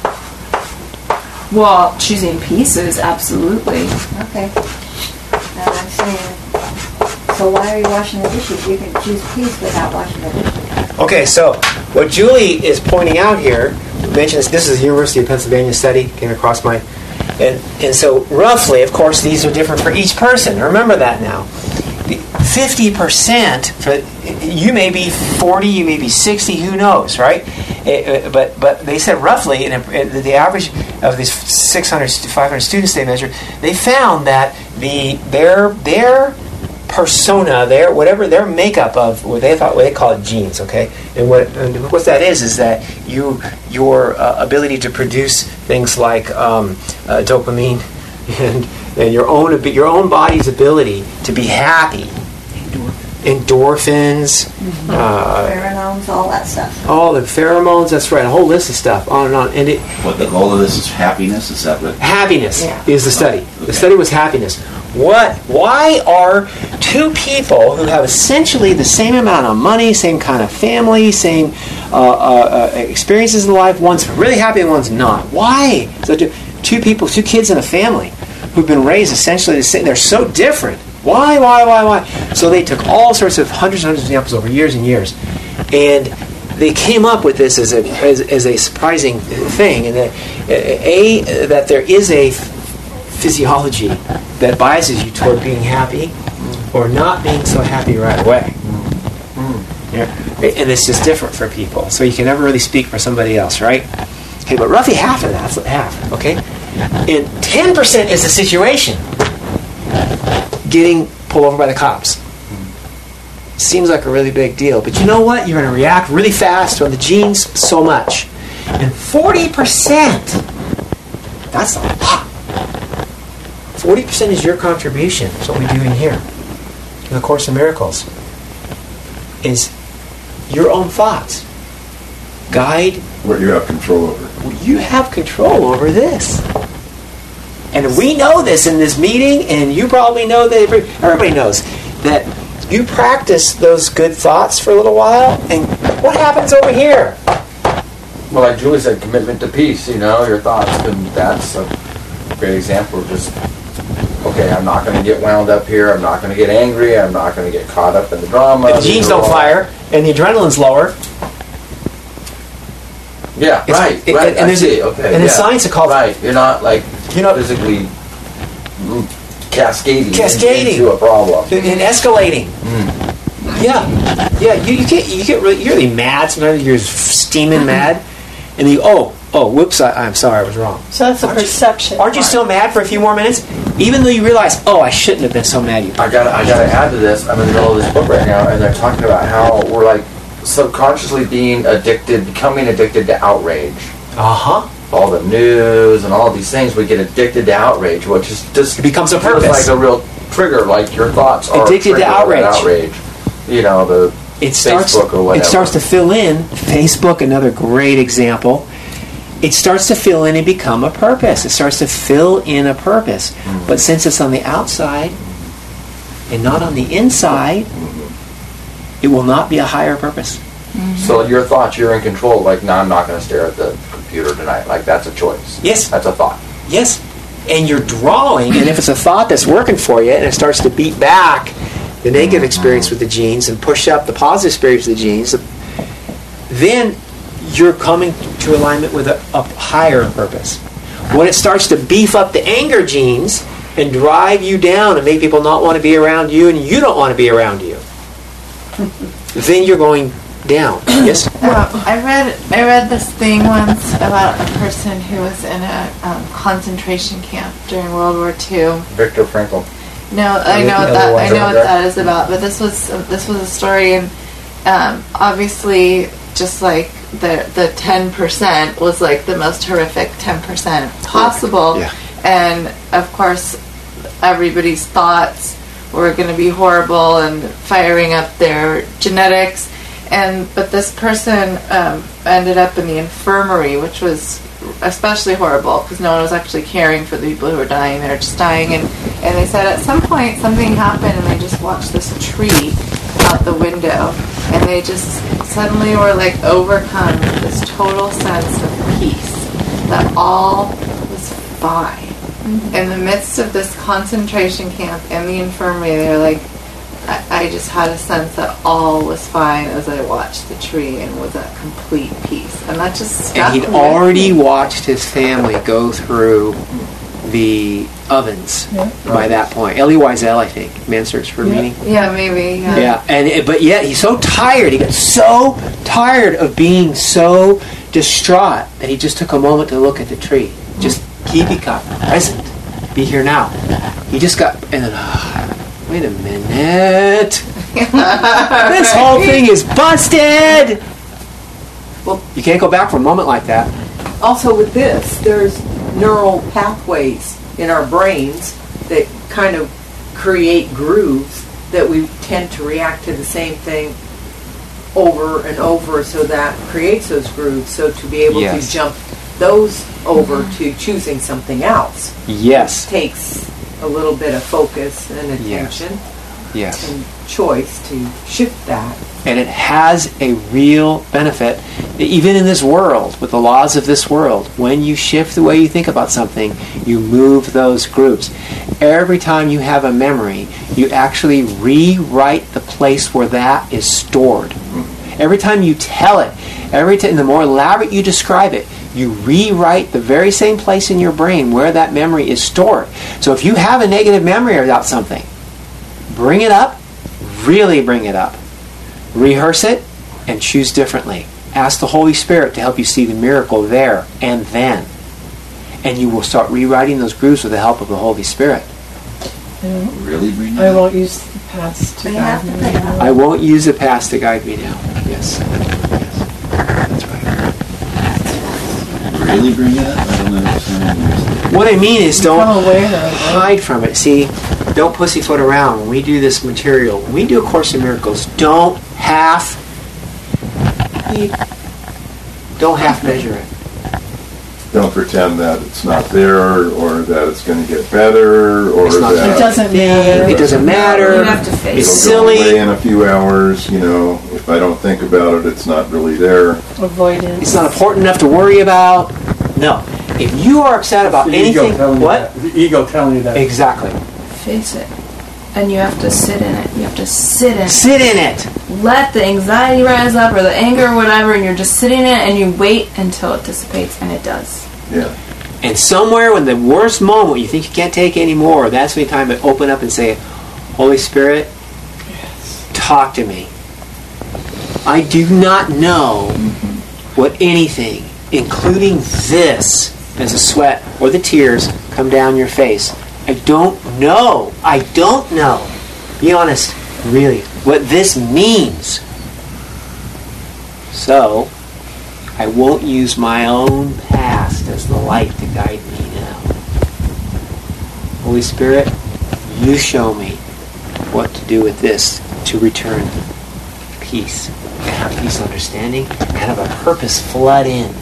well, choosing peace is absolutely. Okay. Now I'm saying, so why are you washing the dishes? You can choose peace without washing the dishes. Okay, so what Julie is pointing out here, mentioned this, this is a University of Pennsylvania study, came across my, and, and so roughly, of course, these are different for each person. Remember that now. fifty percent, for, you may be forty, you may be sixty, who knows, right? It, but but they said roughly, in a, the average of these six hundred to five hundred students they measured, they found that the their their persona, their whatever their makeup of what they thought, what they call it genes, okay, and what and what that is is that you your uh, ability to produce things like um, uh, dopamine and and your own your own body's ability to be happy, endorphins, Mm-hmm. uh, Pheromones, all that stuff. all the pheromones. That's right, a whole list of stuff, on and on. And it What the goal of this is happiness? Is that what? happiness Yeah. is the study. Okay. The study was happiness. What? Why are two people who have essentially the same amount of money, same kind of family, same uh, uh, uh, experiences in life, one's really happy and one's not? Why? So two, two people, two kids in a family who've been raised essentially the same. They're so different. Why? Why? Why? Why? So they took all sorts of hundreds and hundreds of examples over years and years, and they came up with this as a as, as a surprising thing, and that a that there is a physiology that biases you toward being happy or not being so happy right away. Yeah. And it's just different for people. So you can never really speak for somebody else, right? Okay, but roughly half of that's half, okay? And ten percent is the situation. Getting pulled over by the cops. Seems like a really big deal. But you know what? You're going to react really fast on the genes so much. And forty percent, that's a lot. forty percent is your contribution. That's what we do in here. In the Course in Miracles. Is your own thoughts. Guide. What you have control over. You have control over this. And we know this in this meeting, and you probably know that every, everybody knows that you practice those good thoughts for a little while, and what happens over here? Well, like Julie said, commitment to peace, you know, your thoughts, and that's a great example of just, okay, I'm not going to get wound up here, I'm not going to get angry, I'm not going to get caught up in the drama. If the genes don't fire, and the adrenaline's lower. Yeah, It's- right, it- right, and I there's see, a- okay. and in yeah. science it calls- Right, you're not, like, You know- physically mm, cascading, Cascading. into a problem. And escalating. Yeah, yeah. You, you get you get really you're really mad. Sometimes you're steaming mad, and you oh oh whoops I, I'm sorry I was wrong. So that's a perception. Aren't you still mad for a few more minutes, even though you realize oh I shouldn't have been so mad? You I gotta, I gotta add to this. I'm in the middle of this book right now, and they're talking about how we're like subconsciously being addicted, becoming addicted to outrage. uh huh. All the news and all these things, we get addicted to outrage, which is just It becomes a feels purpose. like a real trigger. Like your thoughts are Addicted to triggered by outrage. outrage. You know the It starts Facebook or whatever. it starts to fill in. Facebook, another great example. It starts to fill in and become a purpose. It starts to fill in a purpose. Mm-hmm. But since it's on the outside and not on the inside, it will not be a higher purpose. So your thoughts, you're in control. Like, no, I'm not going to stare at the computer tonight. Like that's a choice. Yes. That's a thought. Yes. And you're drawing, and if it's a thought that's working for you, and it starts to beat back the negative experience with the genes and push up the positive experience with the genes, then you're coming to alignment with a, a higher purpose. When it starts to beef up the anger genes and drive you down and make people not want to be around you and you don't want to be around you, then you're going down. Yes? Uh, I read I read this thing once about a person who was in a um, concentration camp during World War Two. Viktor Frankl. No, I the know what other that one. I know what that is about. But this was this was a story, and um, obviously, just like the the ten percent was like the most horrific ten percent possible, Yeah. and of course, everybody's thoughts were going to be horrible and firing up their genetics. And but this person um, ended up in the infirmary, which was especially horrible because no one was actually caring for the people who were dying. They were just dying, and, and they said at some point something happened, and they just watched this tree out the window, and they just suddenly were like overcome with this total sense of peace that all was fine. Mm-hmm. In the midst of this concentration camp in the infirmary, they're like. I just had a sense that all was fine as I watched the tree and was at complete peace. And that just stuck And he'd with already me. watched his family go through the ovens Yeah. by that point. Elie Wiesel, I think. Man's Search for Yeah. Meaning. Yeah, maybe. Yeah. Yeah, and it, but yet he's so tired. He got so tired of being so distraught that he just took a moment to look at the tree. Just kipika, present, be here now. He just got, and then, ah, wait a minute. This whole thing is busted. Well- You can't go back for a moment like that. Also with this, there's neural pathways in our brains that kind of create grooves that we tend to react to the same thing over and over, so that creates those grooves. So to be able Yes. to jump those over to choosing something else Yes, takes a little bit of focus and Yes. attention yes. and choice to shift that. And it has a real benefit, even in this world, with the laws of this world. When you shift the way you think about something, you move those groups. Every time you have a memory, you actually rewrite the place where that is stored. Every time you tell it, every time, the more elaborate you describe it, you rewrite the very same place in your brain where that memory is stored. So if you have a negative memory about something, bring it up, really bring it up. Rehearse it and choose differently. Ask the Holy Spirit to help you see the miracle there and then. And you will start rewriting those grooves with the help of the Holy Spirit. I won't- Really bring I that up? won't use the past to You guide have to me. pick up. I won't use the past to guide me now. Yes. Yes. That's right. Really bring it up? I don't understand. What I mean is Become don't aware of it. hide from it. See, don't pussyfoot around. When we do this material, when we do A Course in Miracles, don't half don't half measure it. Don't pretend that it's not there, or that it's going to get better, or It's not that It doesn't matter. It doesn't matter. You have to face It's it'll go away silly. in a few hours. You know, if I don't think about it, it's not really there. Avoidance. It's not important enough to worry about. No. If you are upset about The ego anything, telling you what? that. The ego telling you that. Exactly. Face it. And you have to sit in it. You have to sit in it. Sit in it. Let the anxiety rise up or the anger or whatever, and you're just sitting in it and you wait until it dissipates, and it does. Yeah. And somewhere when the worst moment you think you can't take anymore, that's when you time to open up and say, Holy Spirit, talk to me. I do not know what anything, including this, as the sweat or the tears come down your face. I don't know. I don't know. Be honest, really, what this means. So, I won't use my own past as the light to guide me now. Holy Spirit, you show me what to do with this to return peace, and have peace understanding, and have a purpose flood in.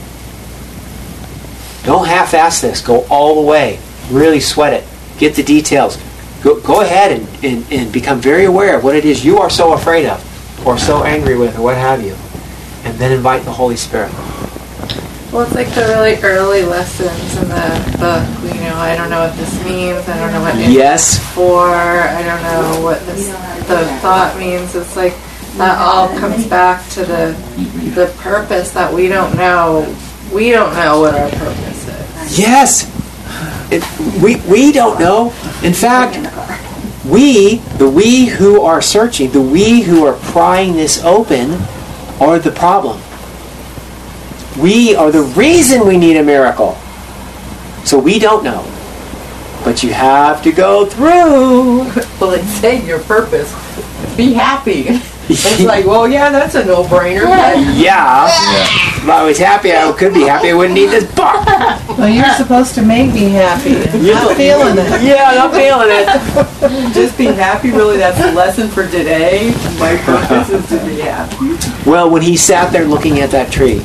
Don't half-ass this. Go all the way. Really sweat it. Get the details. Go, go ahead and, and, and become very aware of what it is you are so afraid of, or so angry with, or what have you. And then invite the Holy Spirit. Well, it's like the really early lessons in the book. You know, I don't know what this means. I don't know what it's Yes. for. I don't know what this the thought means. It's like that all comes back to the the purpose that we don't know. We don't know what our purpose is. Yes. It, we, we don't know. In fact, we, the we who are searching, the we who are prying this open, are the problem. We are the reason we need a miracle. So we don't know. But you have to go through. Well, it's saying your purpose. Be happy. It's like, well, yeah, that's a no-brainer. but- Yeah. If I was happy, I could be happy. I wouldn't need this book. Well, you're supposed to make me happy. I'm not feeling it. Yeah, I'm feeling it. Just be happy, really, that's the lesson for today. My purpose is to be happy. Well, when he sat there looking at that tree,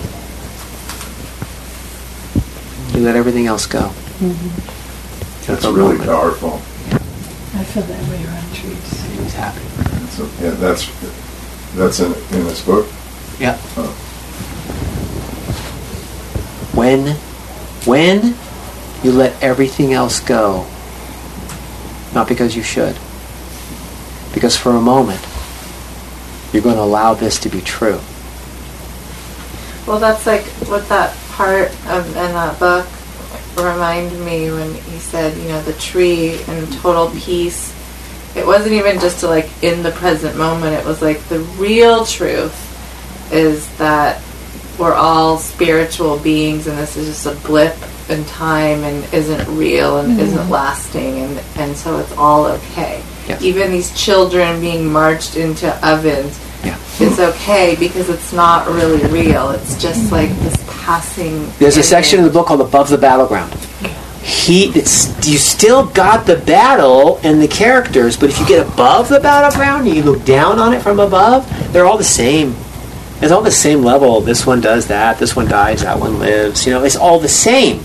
he let everything else go. That's really powerful. I feel that way around trees. He was happy. So, yeah, that's that's in in this book. Yeah. Oh. When, when you let everything else go, not because you should, because for a moment, you're going to allow this to be true. Well, that's like what that part of in that book reminded me when he said, you know, the tree and total peace. It wasn't even just to like in the present moment. It was like the real truth is that we're all spiritual beings, and this is just a blip in time and isn't real and mm-hmm. isn't lasting, and, and so it's all okay. Yes. Even these children being marched into ovens, yeah. it's okay because it's not really real. It's just mm-hmm. like this passing. There's a section in the book called Above the Battleground. He, it's you still got the battle and the characters, but if you get above the battleground and you look down on it from above, they're all the same. It's all the same level. This one does that. This one dies. That one lives. You know, it's all the same.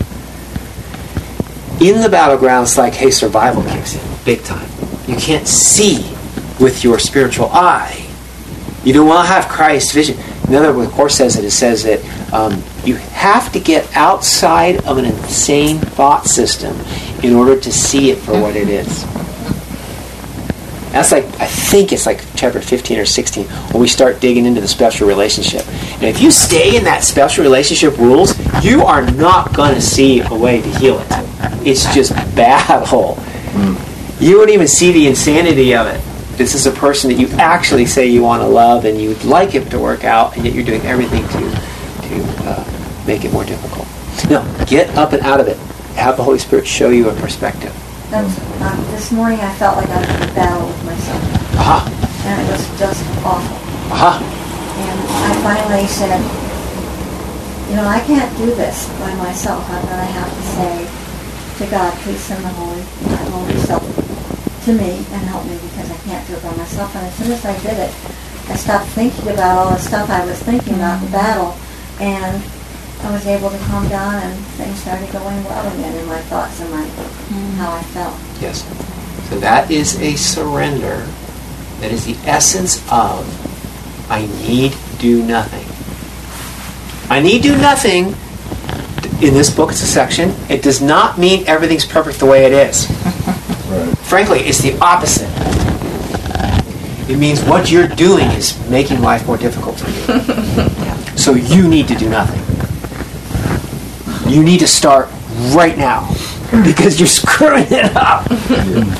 In the battleground, it's like, hey, survival kicks in big time. You can't see with your spiritual eye. You don't want to have Christ's vision. Another way the Course says it, it says that um, you have to get outside of an insane thought system in order to see it for what it is. That's like, I think it's like chapter fifteen or sixteen when we start digging into the special relationship. And if you stay in that special relationship rules, you are not going to see a way to heal it. It's just battle. Mm. You won't even see the insanity of it. This is a person that you actually say you want to love and you'd like him to work out, and yet you're doing everything to to uh, make it more difficult. No, get up and out of it. Have the Holy Spirit show you a perspective. That's, um, this morning I felt like I was in a battle with myself. Aha. And it was just awful. Aha. And I finally said, you know, I can't do this by myself. I'm going to have to say to God, please send the Holy, my Holy Self to me and help me, because I can't do it by myself. And as soon as I did it, I stopped thinking about all the stuff I was thinking about, the battle, and I was able to calm down, and things started going well again in my thoughts and my mm. how I felt. Yes. So that is a surrender. That is the essence of I need do nothing. I need do nothing. In this book, it's a section. It does not mean everything's perfect the way it is. Right. Frankly, it's the opposite. It means what you're doing is making life more difficult for you. So you need to do nothing. You need to start right now because you're screwing it up. Yeah.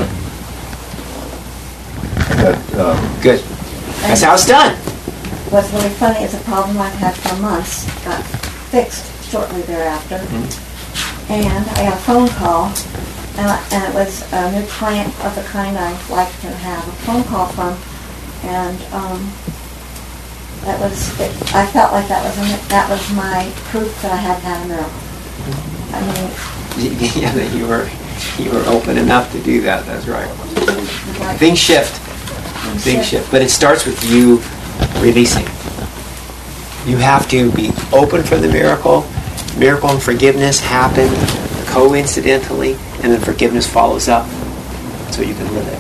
That, um, Good. That's how it's done. What's really funny is a problem I've had for months got fixed shortly thereafter. Mm-hmm. And I got a phone call, and, I, and it was a new client of the kind I like to have a phone call from, and um, that was it, I felt like that was a, that was my proof that I hadn't had a miracle. I mean, yeah, that you were you were open enough to do that. That's right. Like, Things shift. Things shift. But it starts with you releasing. You have to be open for the miracle. Miracle and forgiveness happen coincidentally, and then forgiveness follows up, so you can live it.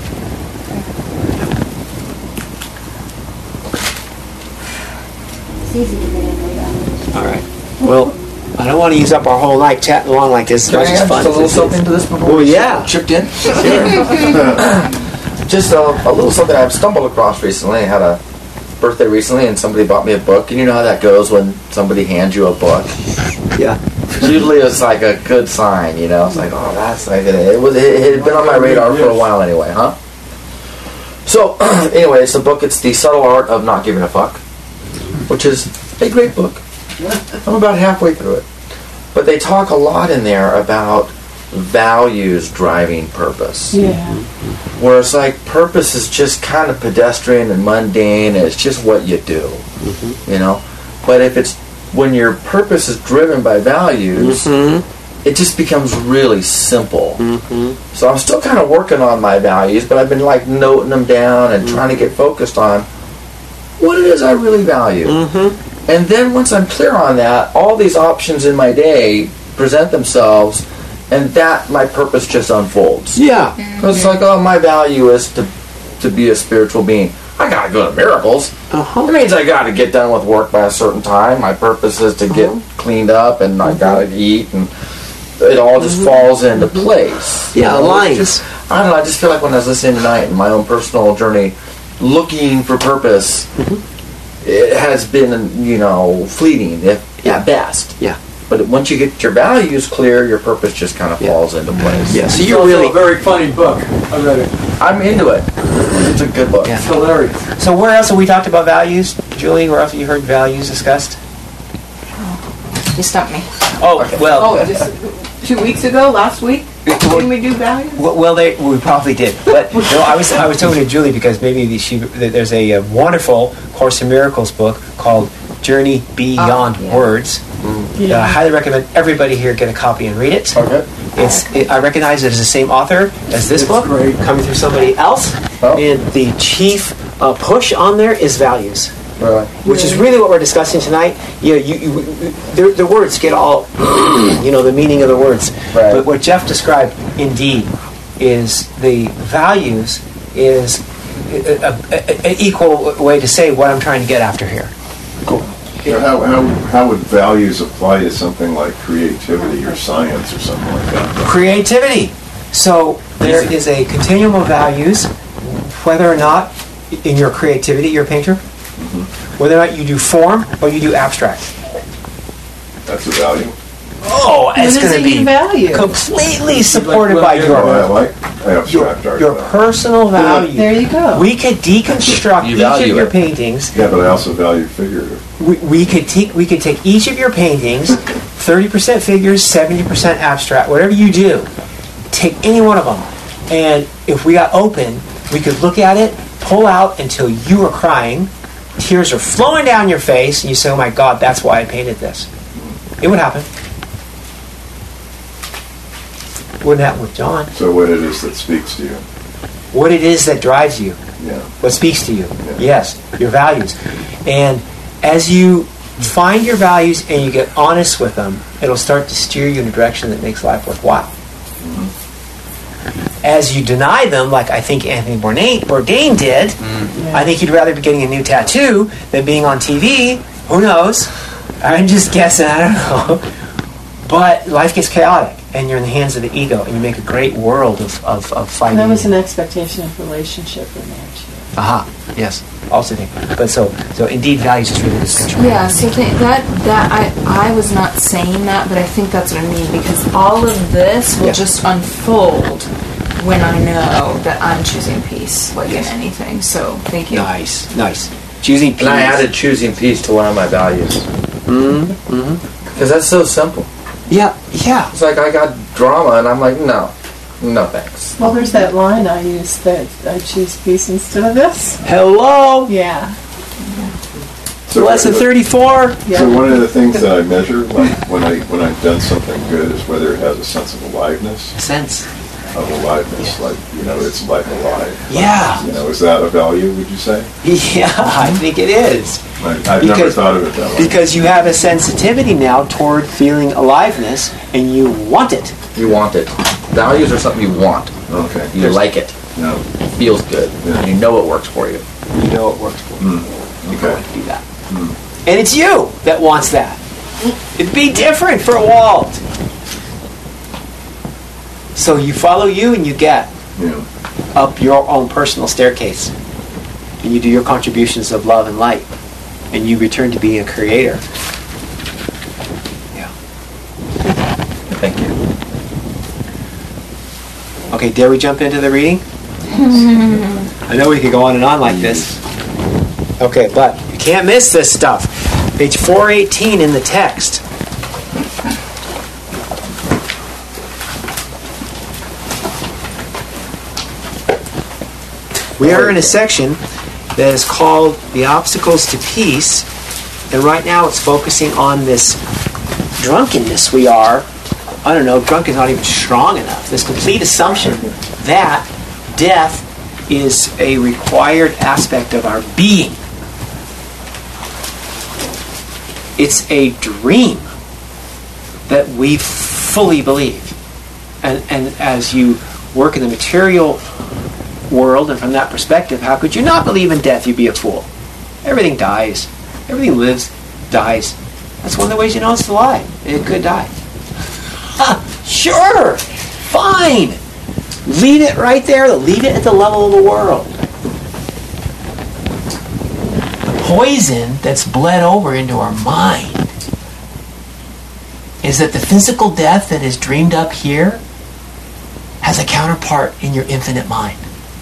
It's easy to get into that. All right. Well, I don't want to use up our whole night chatting along like this. Can I add fun just a little something to this before well, we yeah. chipped in? Just a, a little something I've stumbled across recently. I had a birthday recently, and somebody bought me a book. And you know how that goes when somebody hands you a book? Yeah. Usually it's like a good sign, you know. It's like, oh, that's like it. It, was, it, it had been on my radar for a while anyway, huh? So, anyway, it's a book. It's The Subtle Art of Not Giving a Fuck, which is a great book. I'm about halfway through it. But they talk a lot in there about values driving purpose. Yeah. Where it's like purpose is just kind of pedestrian and mundane, and it's just what you do. Mm-hmm. You know? But if it's when your purpose is driven by values, mm-hmm. it just becomes really simple. Mm-hmm. So I'm still kind of working on my values, but I've been like noting them down and mm-hmm. trying to get focused on what it is I really value. Mm-hmm. And then once I'm clear on that, all these options in my day present themselves, and that my purpose just unfolds. Yeah. Because it's like, oh, my value is to to be a spiritual being. I gotta go to miracles. Uh-huh. It means I gotta get done with work by a certain time. My purpose is to get uh-huh. cleaned up, and uh-huh. I gotta eat, and it all just uh-huh. falls into place. Yeah, you know, lines. Just, I don't know. I just feel like when I was listening tonight in my own personal journey, looking for purpose, uh-huh. it has been, you know, fleeting if yeah. at best. Yeah. But once you get your values clear, your purpose just kind of falls into place. Yeah, so It's you're also really... a very funny book. I read it. I'm into it. It's a good book. Yeah. It's hilarious. So where else have we talked about values? Julie, where else have you heard values discussed? You stumped me. Oh, well... Oh, just two weeks ago, last week, didn't we do values? Well, well, they, we probably did, but no, I was I was talking to Julie because maybe she there's a, a wonderful Course in Miracles book called Journey Beyond Oh, yeah. Words. that I highly recommend everybody here get a copy and read it. Okay. It's it, I recognize it as the same author as this It's book, great. coming through somebody else, Oh. and the chief uh, push on there is values. Right. Which is really what we're discussing tonight. You know, you, you, the, the words get all, you know, the meaning of the words. Right. But what Jeff described, indeed, is the values is an equal way to say what I'm trying to get after here. Cool. So how, how, how would values apply to something like creativity or science or something like that? Creativity. So there is a continuum of values, whether or not in your creativity, you're a painter, whether or not you do form or you do abstract. That's a value. Oh, it's What going is to it be you value? completely supported Like, by well, your Oh, I like abstract art. your though. personal value. There you go. We could deconstruct You each of value your it. paintings. Yeah, but I also value figurative. We, we could take we could take each of your paintings, thirty percent figures, seventy percent abstract, whatever you do. Take any one of them, and if we got open, we could look at it, pull out until you were crying, tears are flowing down your face, and you say, "Oh my God, that's why I painted this." It would happen. Wouldn't happen with John. So what it is that speaks to you. What it is that drives you. Yeah. What speaks to you. Yeah. Yes, your values. And as you find your values and you get honest with them, it'll start to steer you in a direction that makes life worthwhile. Mm-hmm. As you deny them, like I think Anthony Bourdain, Bourdain did, mm-hmm. I think you'd rather be getting a new tattoo than being on T V. Who knows? I'm just guessing. I don't know. But life gets chaotic, and you're in the hands of the ego, and you make a great world of, of, of fighting. That was an expectation of relationship in there too. Aha, yes. Also think. But so, so indeed, values is really this control. Yeah, so th- that that I I was not saying that, but I think that's what I mean, because all of this will Yeah. just unfold when I know that I'm choosing peace, like in anything. So thank you. Nice, nice. Choosing peace. And I added choosing peace to one of my values. Mm-hmm. Because that's so simple. Yeah, yeah. It's like I got drama, and I'm like, no, no thanks. Well, there's that line I use that I choose peace instead of this. Hello. Yeah. So Lesson thirty-four. Yeah. So one of the things that I measure when, when I when I've done something good is whether it has a sense of aliveness. Sense. Of aliveness, like you know, it's like alive. Yeah. You know, is that a value? Would you say? Yeah, I think it is. I, I've never Because- thought of it that way. Because you have a sensitivity now toward feeling aliveness, and you want it. You want it. Values are something you want. Okay. You like it. No. It feels good. Yeah. You know it works for you. You know it works for you. Mm. You're Okay. going to do that. And it's you that wants that. It'd be different for Walt. So you follow you and you get Yeah. up your own personal staircase. And you do your contributions of love and light. And you return to being a creator. Yeah. Thank you. Okay, dare we jump into the reading? I know we could go on and on like this. Okay, but you can't miss this stuff. Page four eighteen in the text. We are in a section that is called The Obstacles to Peace, and right now it's focusing on this drunkenness we are. I don't know, drunk is not even strong enough. This complete assumption that death is a required aspect of our being. It's a dream that we fully believe. And, and as you work in the material world, and from that perspective, how could you not believe in death? You'd be a fool. Everything dies. Everything lives, dies. That's one of the ways you know it's a lie. It could die. Ha! Sure! Fine! Leave it right there. Leave it at the level of the world. Poison that's bled over into our mind. is that the physical death that is dreamed up here has a counterpart in your infinite mind.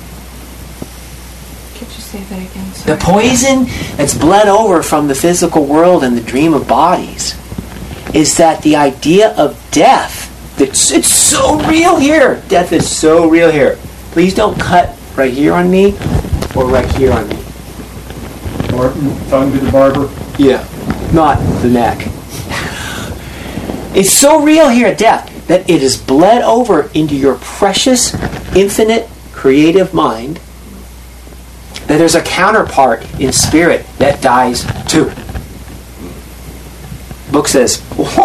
Could you say that again? The poison that's bled over from the physical world and the dream of bodies is that the idea of death, that's, it's so real here. Death is so real here. Please don't cut right here on me or right here on me. Martin, talking to the barber. Yeah, not the neck. It's so real here at death that it is bled over into your precious, infinite, creative mind that there's a counterpart in spirit that dies too. Book says,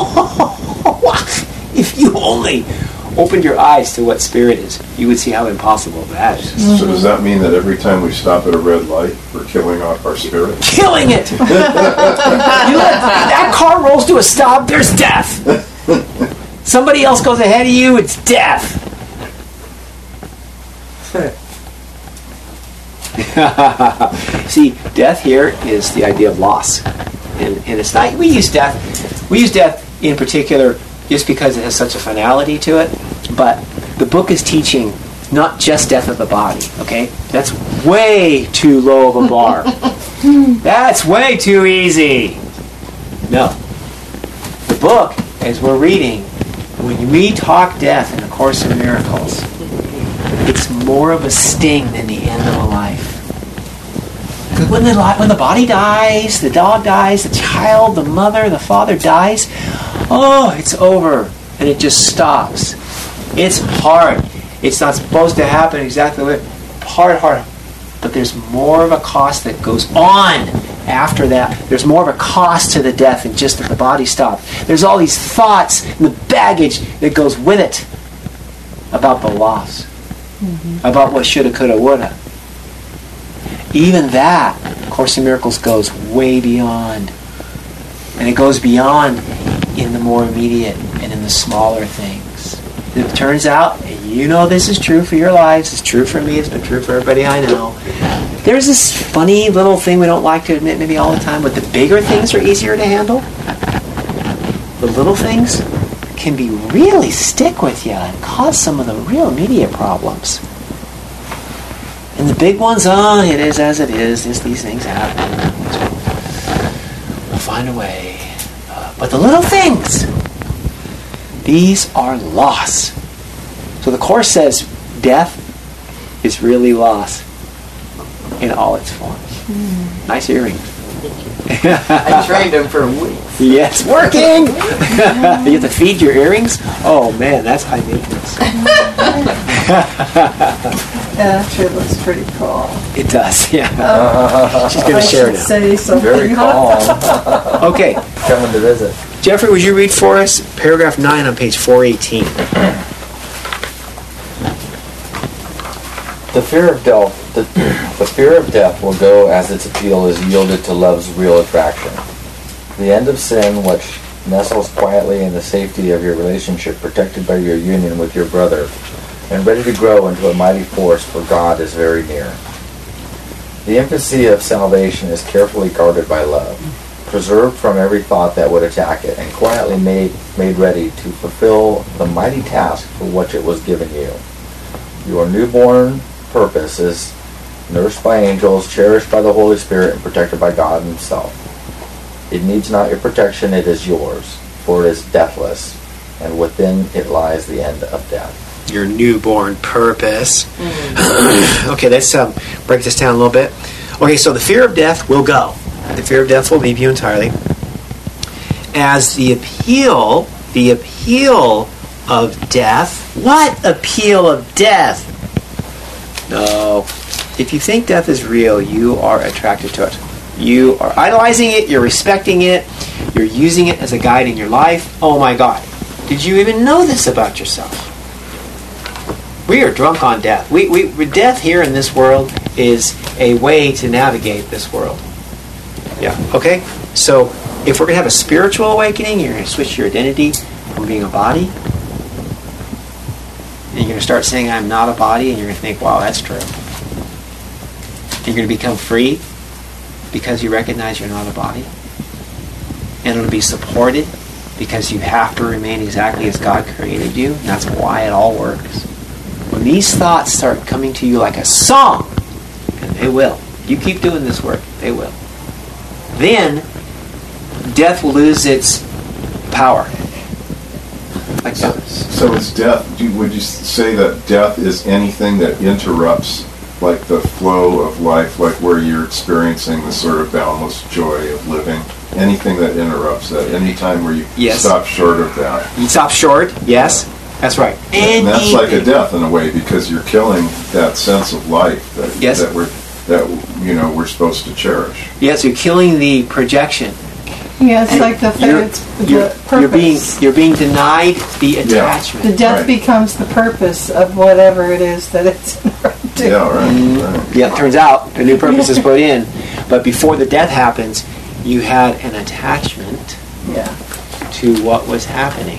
if you only opened your eyes to what spirit is, you would see how impossible that is. So does that mean that every time we stop at a red light, we're killing off our spirit? Killing it! You let, that car rolls to a stop, there's death. Somebody else goes ahead of you, it's death. See, death here is the idea of loss. And, and it's not, we use death, we use death in particular just because it has such a finality to it, but the book is teaching not just death of the body, okay? That's way too low of a bar. That's way too easy. No. The book, as we're reading, when we talk death in A Course in Miracles, it's more of a sting than the end of a life. Because when the, when the body dies, the dog dies, the child, the mother, the father dies, oh, it's over. And it just stops. It's hard. It's not supposed to happen exactly the way. Hard, hard. But there's more of a cost that goes on after that. There's more of a cost to the death than just that the body stopped. There's all these thoughts and the baggage that goes with it about the loss. Mm-hmm. About what shoulda, coulda, woulda. Even that, Course in Miracles goes way beyond. And it goes beyond in the more immediate and in the smaller things. It turns out, and you know this is true for your lives, it's true for me, it's been true for everybody I know. There's this funny little thing we don't like to admit maybe all the time, but the bigger things are easier to handle. The little things can be really stick with you and cause some of the real immediate problems. And the big ones, oh, it is as it is. Just these things happen. We'll find a way. Uh, but the little things, these are loss. So the Course says death is really loss in all its forms. Mm. Nice earrings. I trained him for a week. Yes, working! You have to feed your earrings? Oh man, that's high maintenance. Yeah, that sure looks pretty cool. It does, yeah. Uh, She's going to share now. Say something. Very calm. Okay. Coming to visit. Jeffrey, would you read for us paragraph nine on page four eighteen? The fear of death, the, the fear of death will go as its appeal is yielded to love's real attraction. The end of sin, which nestles quietly in the safety of your relationship, protected by your union with your brother, and ready to grow into a mighty force, for God is very near. The infancy of salvation is carefully guarded by love, preserved from every thought that would attack it, and quietly made made ready to fulfill the mighty task for which it was given you. Your newborn purpose is nursed by angels, cherished by the Holy Spirit, and protected by God Himself. It needs not your protection, it is yours, for it is deathless, and within it lies the end of death. Your newborn purpose. Mm. Okay, let's um, break this down a little bit. Okay, so the fear of death will go. The fear of death will leave you entirely. As the appeal, the appeal of death. What appeal of death? No. If you think death is real, you are attracted to it. You are idolizing it, you're respecting it, you're using it as a guide in your life. Oh my God. Did you even know this about yourself? We are drunk on death. We, we, death here in this world is a way to navigate this world. Yeah, okay? So if we're going to have a spiritual awakening, you're going to switch your identity from being a body. And you're going to start saying, I'm not a body, and you're going to think, wow, that's true. You're going to become free because you recognize you're not a body. And it'll be supported because you have to remain exactly as God created you. And that's why it all works. When these thoughts start coming to you like a song, and they will, you keep doing this work, they will, then death will lose its power. Like So, that. so is death, do- would you say that death is anything that interrupts like the flow of life, like where you're experiencing the sort of boundless joy of living? Anything that interrupts that, any time where you Yes. stop short of that. You stop short, yes, that's right. And that's like a Anything. death in a way, because you're killing that sense of life that, Yes. that we're that you know we're supposed to cherish. Yes, you're killing the projection. Yeah, it's And like the, you're, it's you're, the purpose. you're being you're being denied the attachment. the death Right. becomes the purpose of whatever it is that it's interrupting. Yeah, right. right. Yeah, it turns out a new purpose is put in, but before the death happens, you had an attachment Yeah. to what was happening.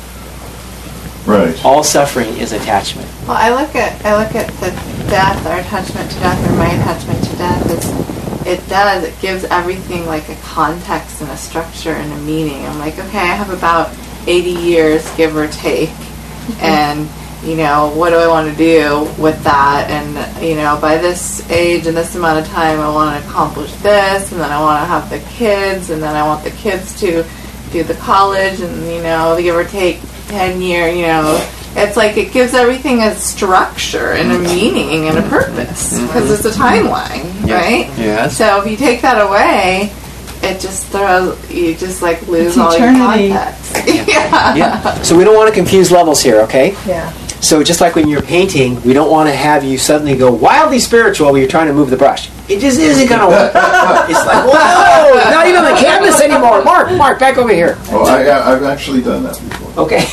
Right. All suffering is attachment. Well, I look at I look at the death, our attachment to death, or my attachment to death. It's, it does. It gives everything like a context and a structure and a meaning. I'm like, okay, I have about eighty years, give or take, and you know, what do I want to do with that? And you know, by this age and this amount of time, I want to accomplish this, and then I want to have the kids, and then I want the kids to do the college, and you know, give or take ten year, you know, it's like it gives everything a structure and a meaning and a purpose because it's a timeline, right? Yes. So if you take that away, it just throws, you just like lose It's all eternity. your context. yeah. Yeah. So we don't want to confuse levels here, okay? Yeah. So just like when you're painting, we don't want to have you suddenly go wildly spiritual when you're trying to move the brush. It just isn't going to work. It's like, whoa, not even on the canvas anymore. Mark, Mark, back over here. Oh, I, I- I've actually done that before. Okay.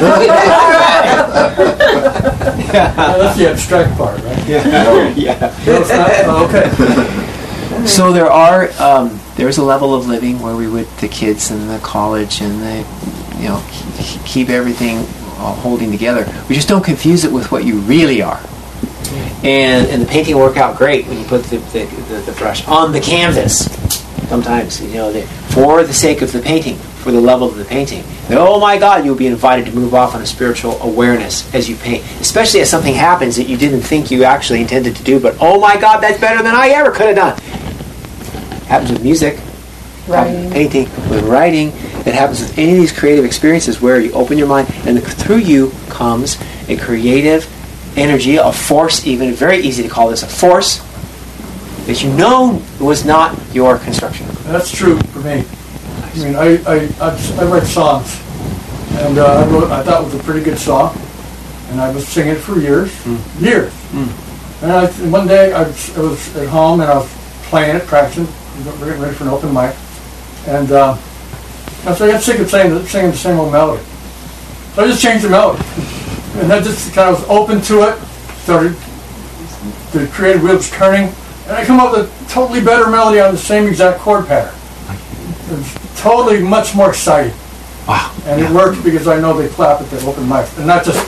Now, that's the abstract part, right? yeah. No, it's not, oh, okay. So there are um, there's a level of living where we would the kids and the college and the you know keep, keep everything uh, holding together. We just don't confuse it with what you really are. And and the painting will work out great when you put the the, the, the brush on the canvas. Sometimes you know the, for the sake of the painting, for the level of the painting. And, oh my God, you'll be invited to move off on a spiritual awareness as you paint, especially as something happens that you didn't think you actually intended to do. But oh my God, that's better than I ever could have done. Happens with music, Writing. with painting, with writing. It happens with any of these creative experiences where you open your mind and through you comes a creative energy, a force, even very easy to call this a force, that you know was not your construction. That's true for me. I mean, I, I, I, I write songs, and uh, I wrote, I thought it was a pretty good song, and I was singing it for years, years. And I, and one day I was, I was at home and I was playing it, practicing, getting ready for an open mic, and uh, I said, I got sick of singing, singing the same old melody. So I just changed the melody, and I just kind of was open to it, started, the creative wheels turning, and I come up with a totally better melody on the same exact chord pattern. It was totally much more exciting. Wow. And it worked because I know they clap at the open mic. And not just,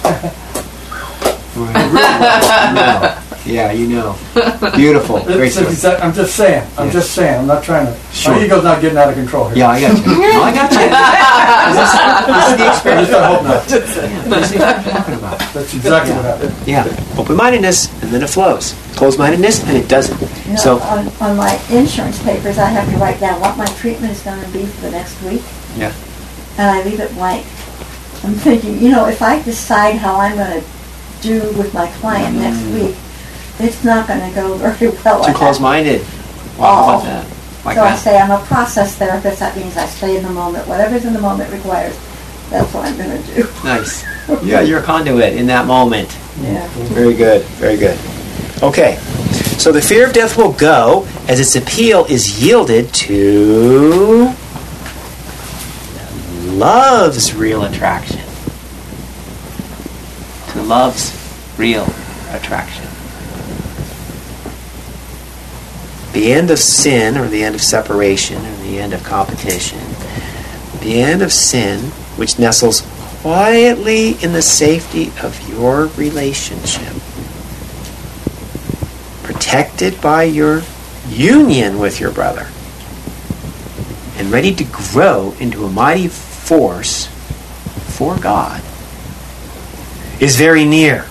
Yeah, you know. Beautiful. Great it's, story. it's, I'm just saying. I'm Yeah. just saying. I'm not trying to, Sure. my ego's not getting out of control here. Yeah, I got you. No, I got you. this, is, this is the At experience. least I hope not. Yeah, this is what I'm talking about. That's exactly what happened. Yeah, open-mindedness, and then it flows. Closed-mindedness, and it doesn't. You know, So, on, on my insurance papers, I have to write down what my treatment is going to be for the next week, yeah. and I leave it blank. I'm thinking, you know, if I decide how I'm going to do with my client next week, it's not going to go very well. Too close-minded. Wow, how about that? Like so I that. say I'm a process therapist. That means I stay in the moment. Whatever's in the moment requires, that's what I'm going to do. Nice. Yeah, you're a conduit in that moment. Yeah. Very good, very good. Okay, so the fear of death will go as its appeal is yielded to love's real attraction. To love's real attraction. The end of sin, or the end of separation, or the end of competition, the end of sin, which nestles quietly in the safety of your relationship, protected by your union with your brother, and ready to grow into a mighty force for God is very near.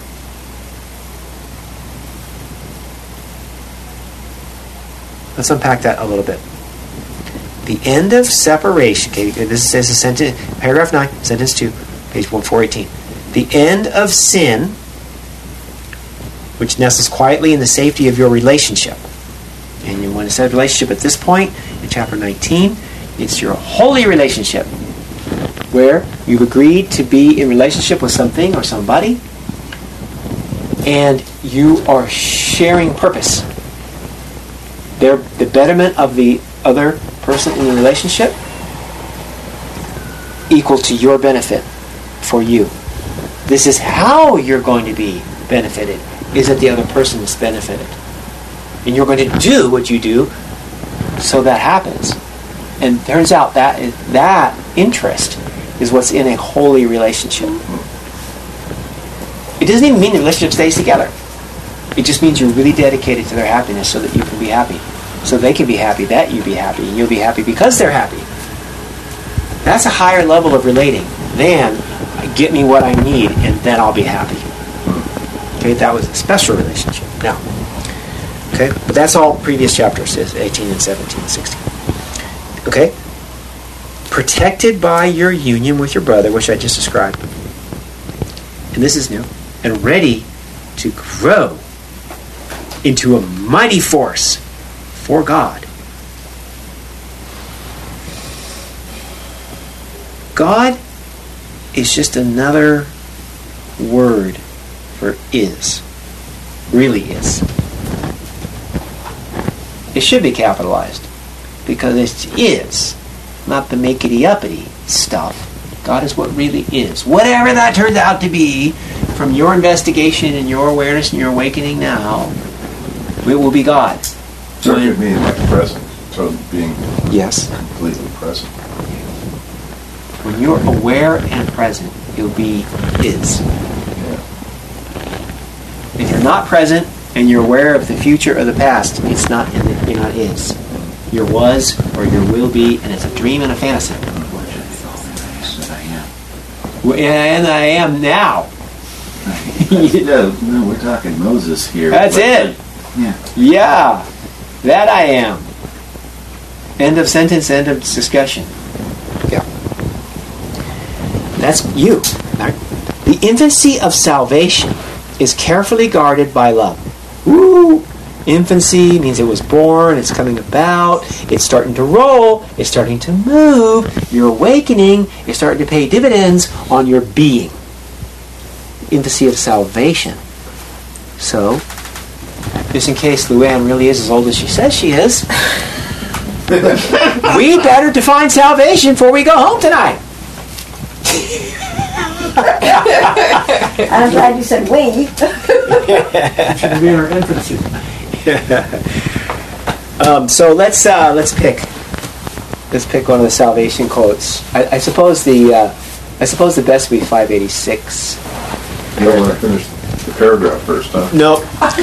Let's unpack that a little bit. The end of separation, okay, this says a sentence, paragraph nine, sentence two, page four eighteen. The end of sin, which nestles quietly in the safety of your relationship. And you want to set a relationship at this point, in chapter nineteen, it's your holy relationship, where you've agreed to be in relationship with something or somebody, and you are sharing purpose. They're the betterment of the other person in the relationship equal to your benefit for you. This is how you're going to be benefited, is that the other person is benefited. And you're going to do what you do so that happens. And it turns out that is, that interest is what's in a holy relationship. It doesn't even mean the relationship stays together. It just means you're really dedicated to their happiness so that you can be happy. So they can be happy, that you be happy, and you'll be happy because they're happy. That's a higher level of relating than get me what I need and then I'll be happy. Okay, that was a special relationship. Now, okay, but that's all previous chapters, eighteen and seventeen and sixteen. Okay? Protected by your union with your brother, which I just described. And this is new. And ready to grow into a mighty force for God. God is just another word for is. Really is. It should be capitalized because it is, not the makety-uppity stuff. God is what really is. Whatever that turns out to be from your investigation and your awareness and your awakening now, it will be God. So it means like present. So being yes, completely present. When you're aware and present, you'll be is. Yeah. If you're not present and you're aware of the future or the past, it's not in the, you're not is. You're was or your will be, and it's a dream and a fantasy. And I am now. no, no, we're talking Moses here. That's but, it. Yeah. Yeah. That I am. End of sentence, end of discussion. Yeah. That's you. Right? The infancy of salvation is carefully guarded by love. Woo! Infancy means it was born, it's coming about, it's starting to roll, it's starting to move, you're awakening, it's starting to pay dividends on your being. Infancy of salvation. So, just in case Luann really is as old as she says she is, we better define salvation before we go home tonight. I'm glad you said we. It should be in our infancy. um, so let's uh, let's pick let's pick one of the salvation quotes. I, I suppose the uh, I suppose the best would be five eighty-six. You don't want to finish the paragraph first, huh? No.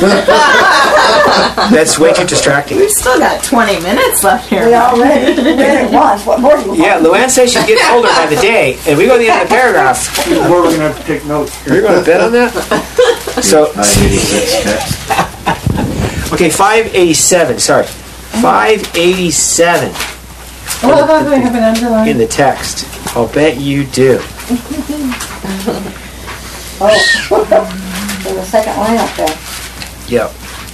That's way too distracting. We've still got twenty minutes left here. We already read it once. What more do you want? Yeah, Luann says she's getting older by the day, and we go to the end of the paragraph. Where we're going to have to take notes. You're going to bet on that? So, five eighty-six text. okay, five eighty-seven. Sorry, five eighty-seven. Well, how do I have it underlined? In the text. I'll bet you do. Oh, there's a second line up there. Yep.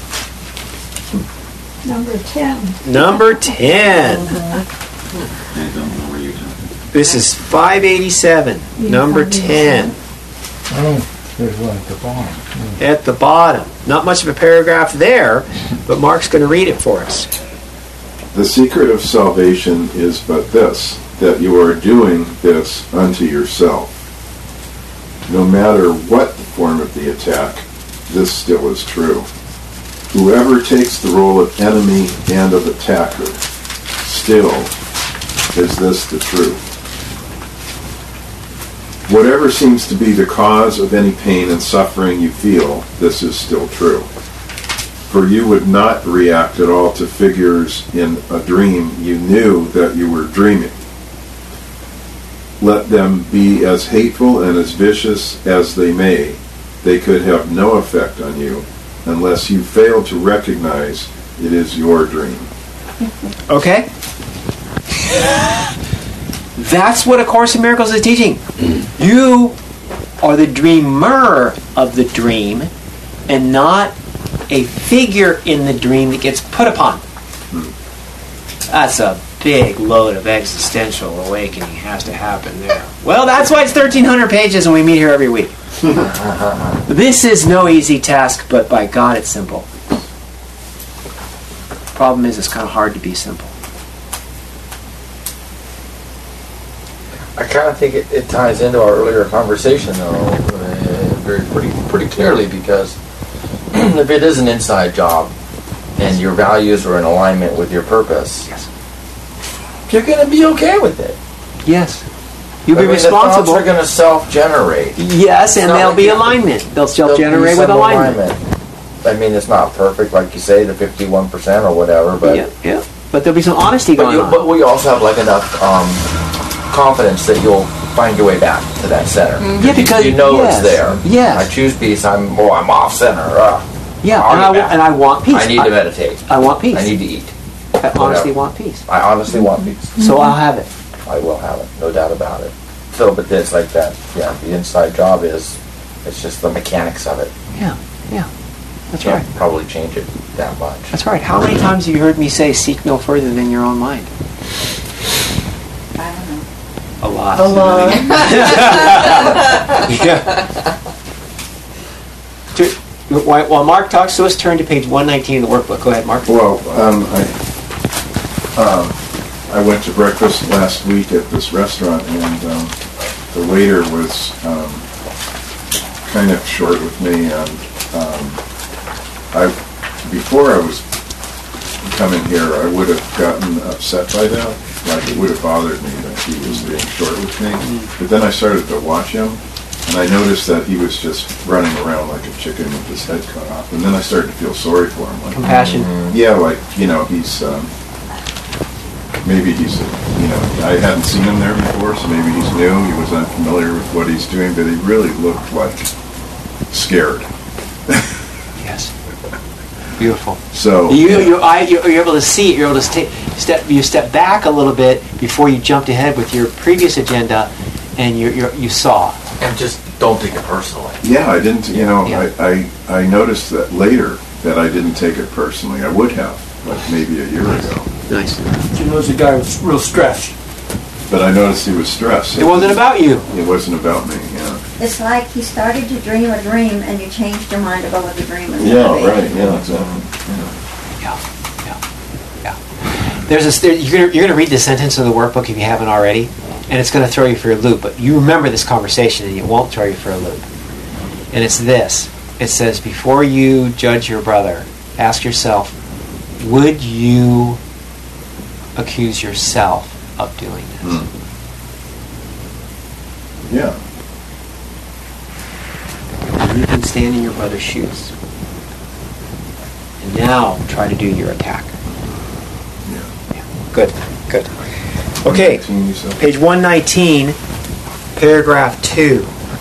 Number ten. Number ten. I don't know where you're talking. This is five eighty-seven. Number ten. Oh, there's one at the bottom. At the bottom. Not much of a paragraph there, but Mark's going to read it for us. The secret of salvation is but this, that you are doing this unto yourself. No matter what the form of the attack, this still is true. Whoever takes the role of enemy and of attacker, still is this the truth. Whatever seems to be the cause of any pain and suffering you feel, this is still true. For you would not react at all to figures in a dream you knew that you were dreaming. let them be as hateful and as vicious as they may, they could have no effect on you unless you fail to recognize it is your dream. Okay? That's what A Course in Miracles is teaching. You are the dreamer of the dream and not a figure in the dream that gets put upon. That's a big load of existential awakening has to happen there. Well, that's why it's thirteen hundred pages and we meet here every week. This is no easy task, but by God it's simple. Problem is, it's kind of hard to be simple. I kind of think it, it ties into our earlier conversation, though, uh, very pretty pretty clearly, because if it is an inside job and your values are in alignment with your purpose, Yes. you're going to be okay with it. Yes. You'll I be mean, responsible. The thoughts are going to self-generate. Yes, and It's not there'll like be you- alignment. They'll There'll be self-generate with some alignment. I mean, it's not perfect, like you say, the fifty-one percent or whatever, but Yeah, yeah. But there'll be some honesty but, going you, on. but we also have like enough um, confidence that you'll find your way back to that center. Yeah, because you know yes, it's there. yes. I choose peace. I'm oh, I'm off center. Uh, Yeah, I'll and get I, back. and I want peace. I need to meditate. I want peace. I need to eat. I honestly whatever. want peace. I honestly want peace. So I'll have it. I will have it, no doubt about it. So, but it's like that. Yeah, the inside job is, it's just the mechanics of it. Yeah, yeah. That's Can't right. probably change it that much. That's right. How many times have you heard me say, seek no further than your own mind? I don't know. A lot. A lot. Yeah. To- While while Mark talks to us, turn to page one nineteen of the workbook. Go ahead, Mark. Well, um, I, um, I went to breakfast last week at this restaurant, and um, the waiter was um, kind of short with me. And um, I, before I was coming here, I would have gotten upset by that. Like, it would have bothered me that he was being short with me. But then I started to watch him, and I noticed that he was just running around like a chicken with his head cut off. And then I started to feel sorry for him. Like, Compassion. yeah, like, you know, he's, um, maybe he's, you know, I hadn't seen him there before, so maybe he's new, he was unfamiliar with what he's doing, but he really looked like scared. Yes. Beautiful. So, You, you, I, you're able to see it. You're able to stay, step. You step back a little bit before you jumped ahead with your previous agenda, and you you you saw. And just don't take it personally. yeah, I didn't, you know, Yeah. I, I, I noticed that later that I didn't take it personally. I would have, like maybe a year ago. Nice. You notice the guy was real stressed. But I noticed he was stressed. It wasn't about you. It wasn't about me, yeah. It's like you started to dream a dream and you changed your mind about what the dream was Yeah, going to be. right, yeah, exactly. Yeah, yeah, yeah. There's a, there, you're gonna you're gonna read the sentence of the workbook if you haven't already, and it's gonna throw you for a loop. But you remember this conversation, and it won't throw you for a loop. And it's this. It says, before you judge your brother, ask yourself, would you accuse yourself of doing this? Hmm. Yeah. You can stand in your brother's shoes. And now try to do your attack. Yeah. Good, good. Okay, nineteen, you said? page one nineteen, paragraph two.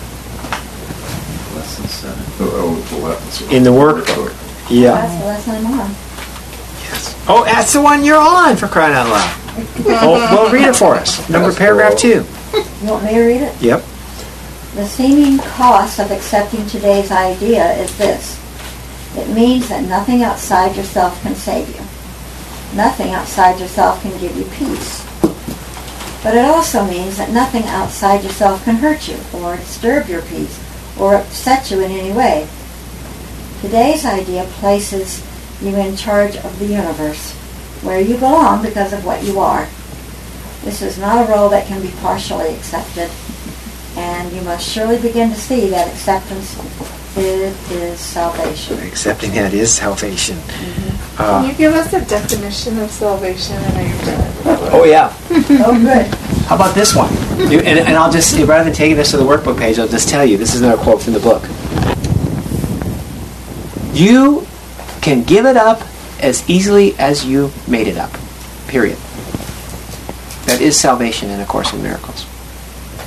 Lesson seven. Oh, oh, the left. In the workbook. Yeah. That's the lesson I'm on. Yes. Oh, that's the one you're on, for crying out loud. Oh, well, read it for us. Number That's paragraph cool. two. You want me to read it? Yep. The seeming cost of accepting today's idea is this. It means that nothing outside yourself can save you. Nothing outside yourself can give you peace. But it also means that nothing outside yourself can hurt you, or disturb your peace, or upset you in any way. Today's idea places you in charge of the universe, where you belong because of what you are. This is not a role that can be partially accepted, and you must surely begin to see that acceptance is, is salvation. Accepting that is salvation. Can Uh, you give us a definition of salvation? I know you've done it. oh, yeah. Oh, good. How about this one? You- And, and I'll just, rather than taking this to the workbook page, I'll just tell you, this is another quote from the book. You can give it up as easily as you made it up. Period. That is salvation in A Course in Miracles.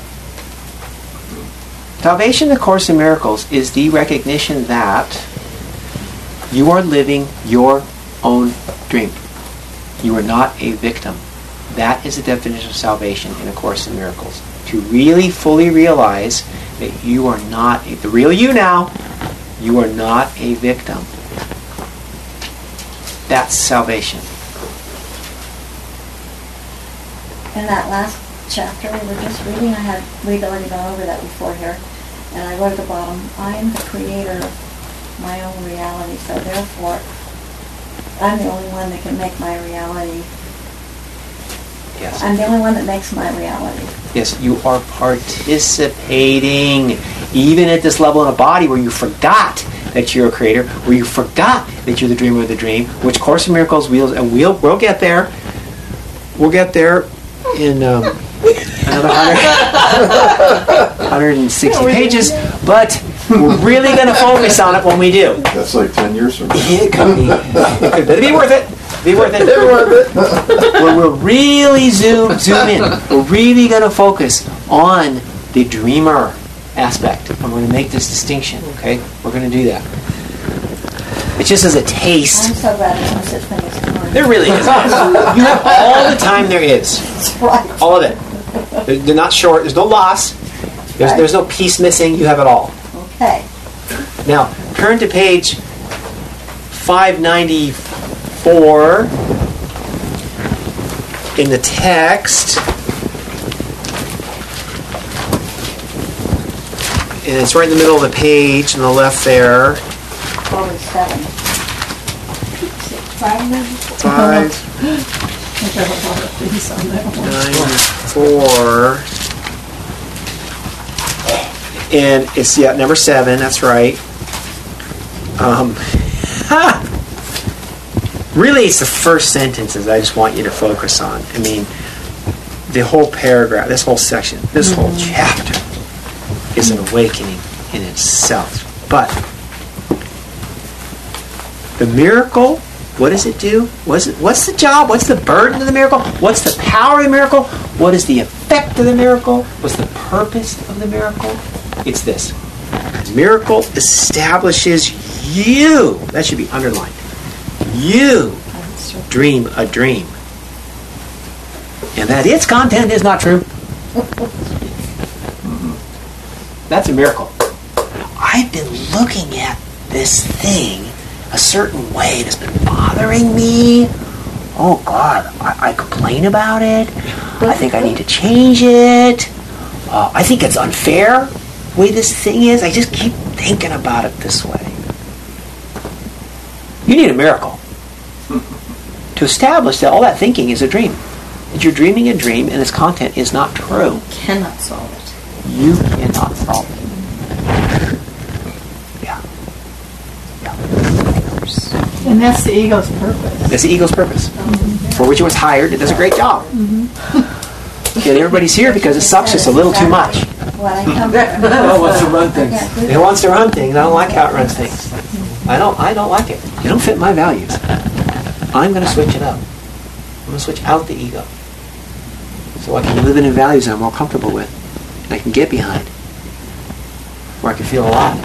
Salvation in the Course in Miracles is the recognition that you are living your own dream. You are not a victim. That is the definition of salvation in A Course in Miracles. To really fully realize that you are not, a, the real you now, you are not a victim. That's salvation. In that last chapter we were just reading, I had, we'd already gone over that before here, and I wrote at the bottom, I am the creator of my own reality, so therefore I'm the only one that can make my reality. Yes. I'm the only one that makes my reality. Yes, you are participating, even at this level in a body where you forgot that you're a creator, where you forgot that you're the dreamer of the dream, which Course in Miracles wheels, and we'll we'll get there. We'll get there in um, another one hundred sixty pages, but we're really going to focus on it when we do. That's like ten years from now. It could be. It could be worth it. Be worth it. Where we'll really zoom zoom in. We're really going to focus on the dreamer aspect. I'm going to make this distinction. Okay, we're going to do that. It's just as a taste. I'm so glad there's no such thing as time. There really is. You have all the time there is. That's right. All of it. They're, they're not short. There's no loss. There's, Right. there's no piece missing. You have it all. Okay. Now, turn to page five ninety-four in the text. And it's right in the middle of the page on the left there. forty-seven. Five I got a lot of things on that one. ninety-four. And it's, yeah, number seven, that's right. Um, ha! Really, it's the first sentences I just want you to focus on. I mean, the whole paragraph, this whole section, this whole chapter is an awakening in itself. But the miracle, what does it do? What's, it, what's the job? What's the burden of the miracle? What's the power of the miracle? What is the effect of the miracle? What's the purpose of the miracle? It's this. The miracle establishes you. That should be underlined. You dream a dream. And that its content is not true. That's a miracle. I've been looking at this thing a certain way that's been bothering me. Oh God, I, I complain about it. I think I need to change it. Uh, I think it's unfair the way this thing is. I just keep thinking about it this way. You need a miracle to establish that all that thinking is a dream. That you're dreaming a dream and its content is not true. Cannot solve it. You cannot solve it. Yeah. Yeah. And that's the ego's purpose. That's the ego's purpose. For which it was hired. It does a great job. And everybody's here because it sucks just a little too much. What I come Well, wants to run things. It wants to run things. I don't like how it runs things. I don't I don't like it. It don't fit my values. I'm going to switch it up. I'm going to switch out the ego. So I can live in values I'm more comfortable with. And I can get behind. Where I can feel alive.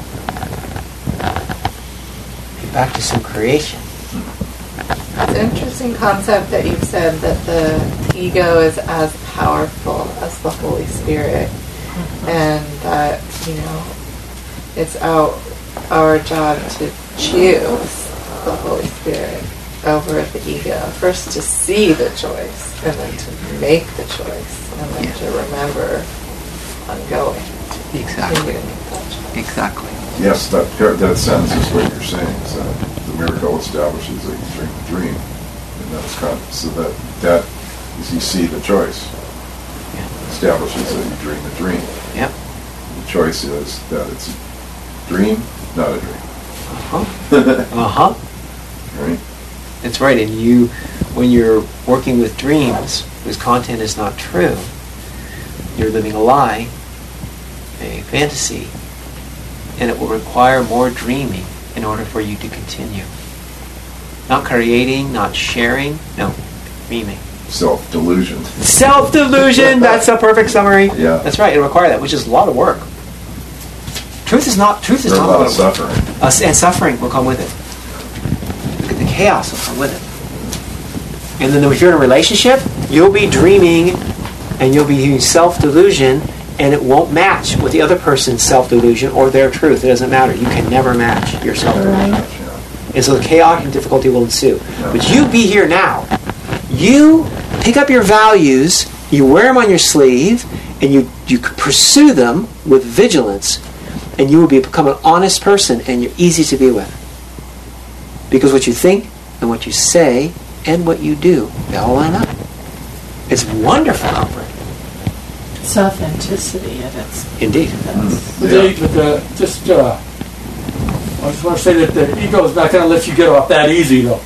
Get back to some creation. It's an interesting concept that you've said that the ego is as powerful as the Holy Spirit, and that, you know, it's our our job to choose the Holy Spirit over the ego. First to see the choice, and then to make the choice, and then Yeah. to remember ongoing. Exactly. Continuing that choice. Exactly. Yes, that par- that sentence is what you're saying. Is that the miracle establishes that you dream a dream, and that's kind of, so that that is you see the choice establishes that you dream a dream. Yep. The choice is that it's a dream, not a dream. Uh-huh. Uh-huh. Right? That's right. And you, when you're working with dreams whose content is not true, you're living a lie, a fantasy, and it will require more dreaming in order for you to continue. Not creating, not sharing, no, dreaming. Self-delusion. Self-delusion, that's a perfect summary. Yeah. That's right, it'll require that, which is a lot of work. Truth is not. Truth is There's a not lot of what- suffering. Uh, and suffering will come with it. The chaos will come with it. And then if you're in a relationship, you'll be dreaming and you'll be using self-delusion, and it won't match with the other person's self-delusion or their truth. It doesn't matter. You can never match your self-delusion. And so the chaos and difficulty will ensue. But you be here now. You pick up your values, you wear them on your sleeve, and you, you pursue them with vigilance, and you will be, become an honest person, and you're easy to be with. Because what you think and what you say and what you do, they all line up. It's wonderful, Albert. It's authenticity at its Indeed. But, the, but the, just, uh, I just want to say that the ego is not going to let you get off that easy, though.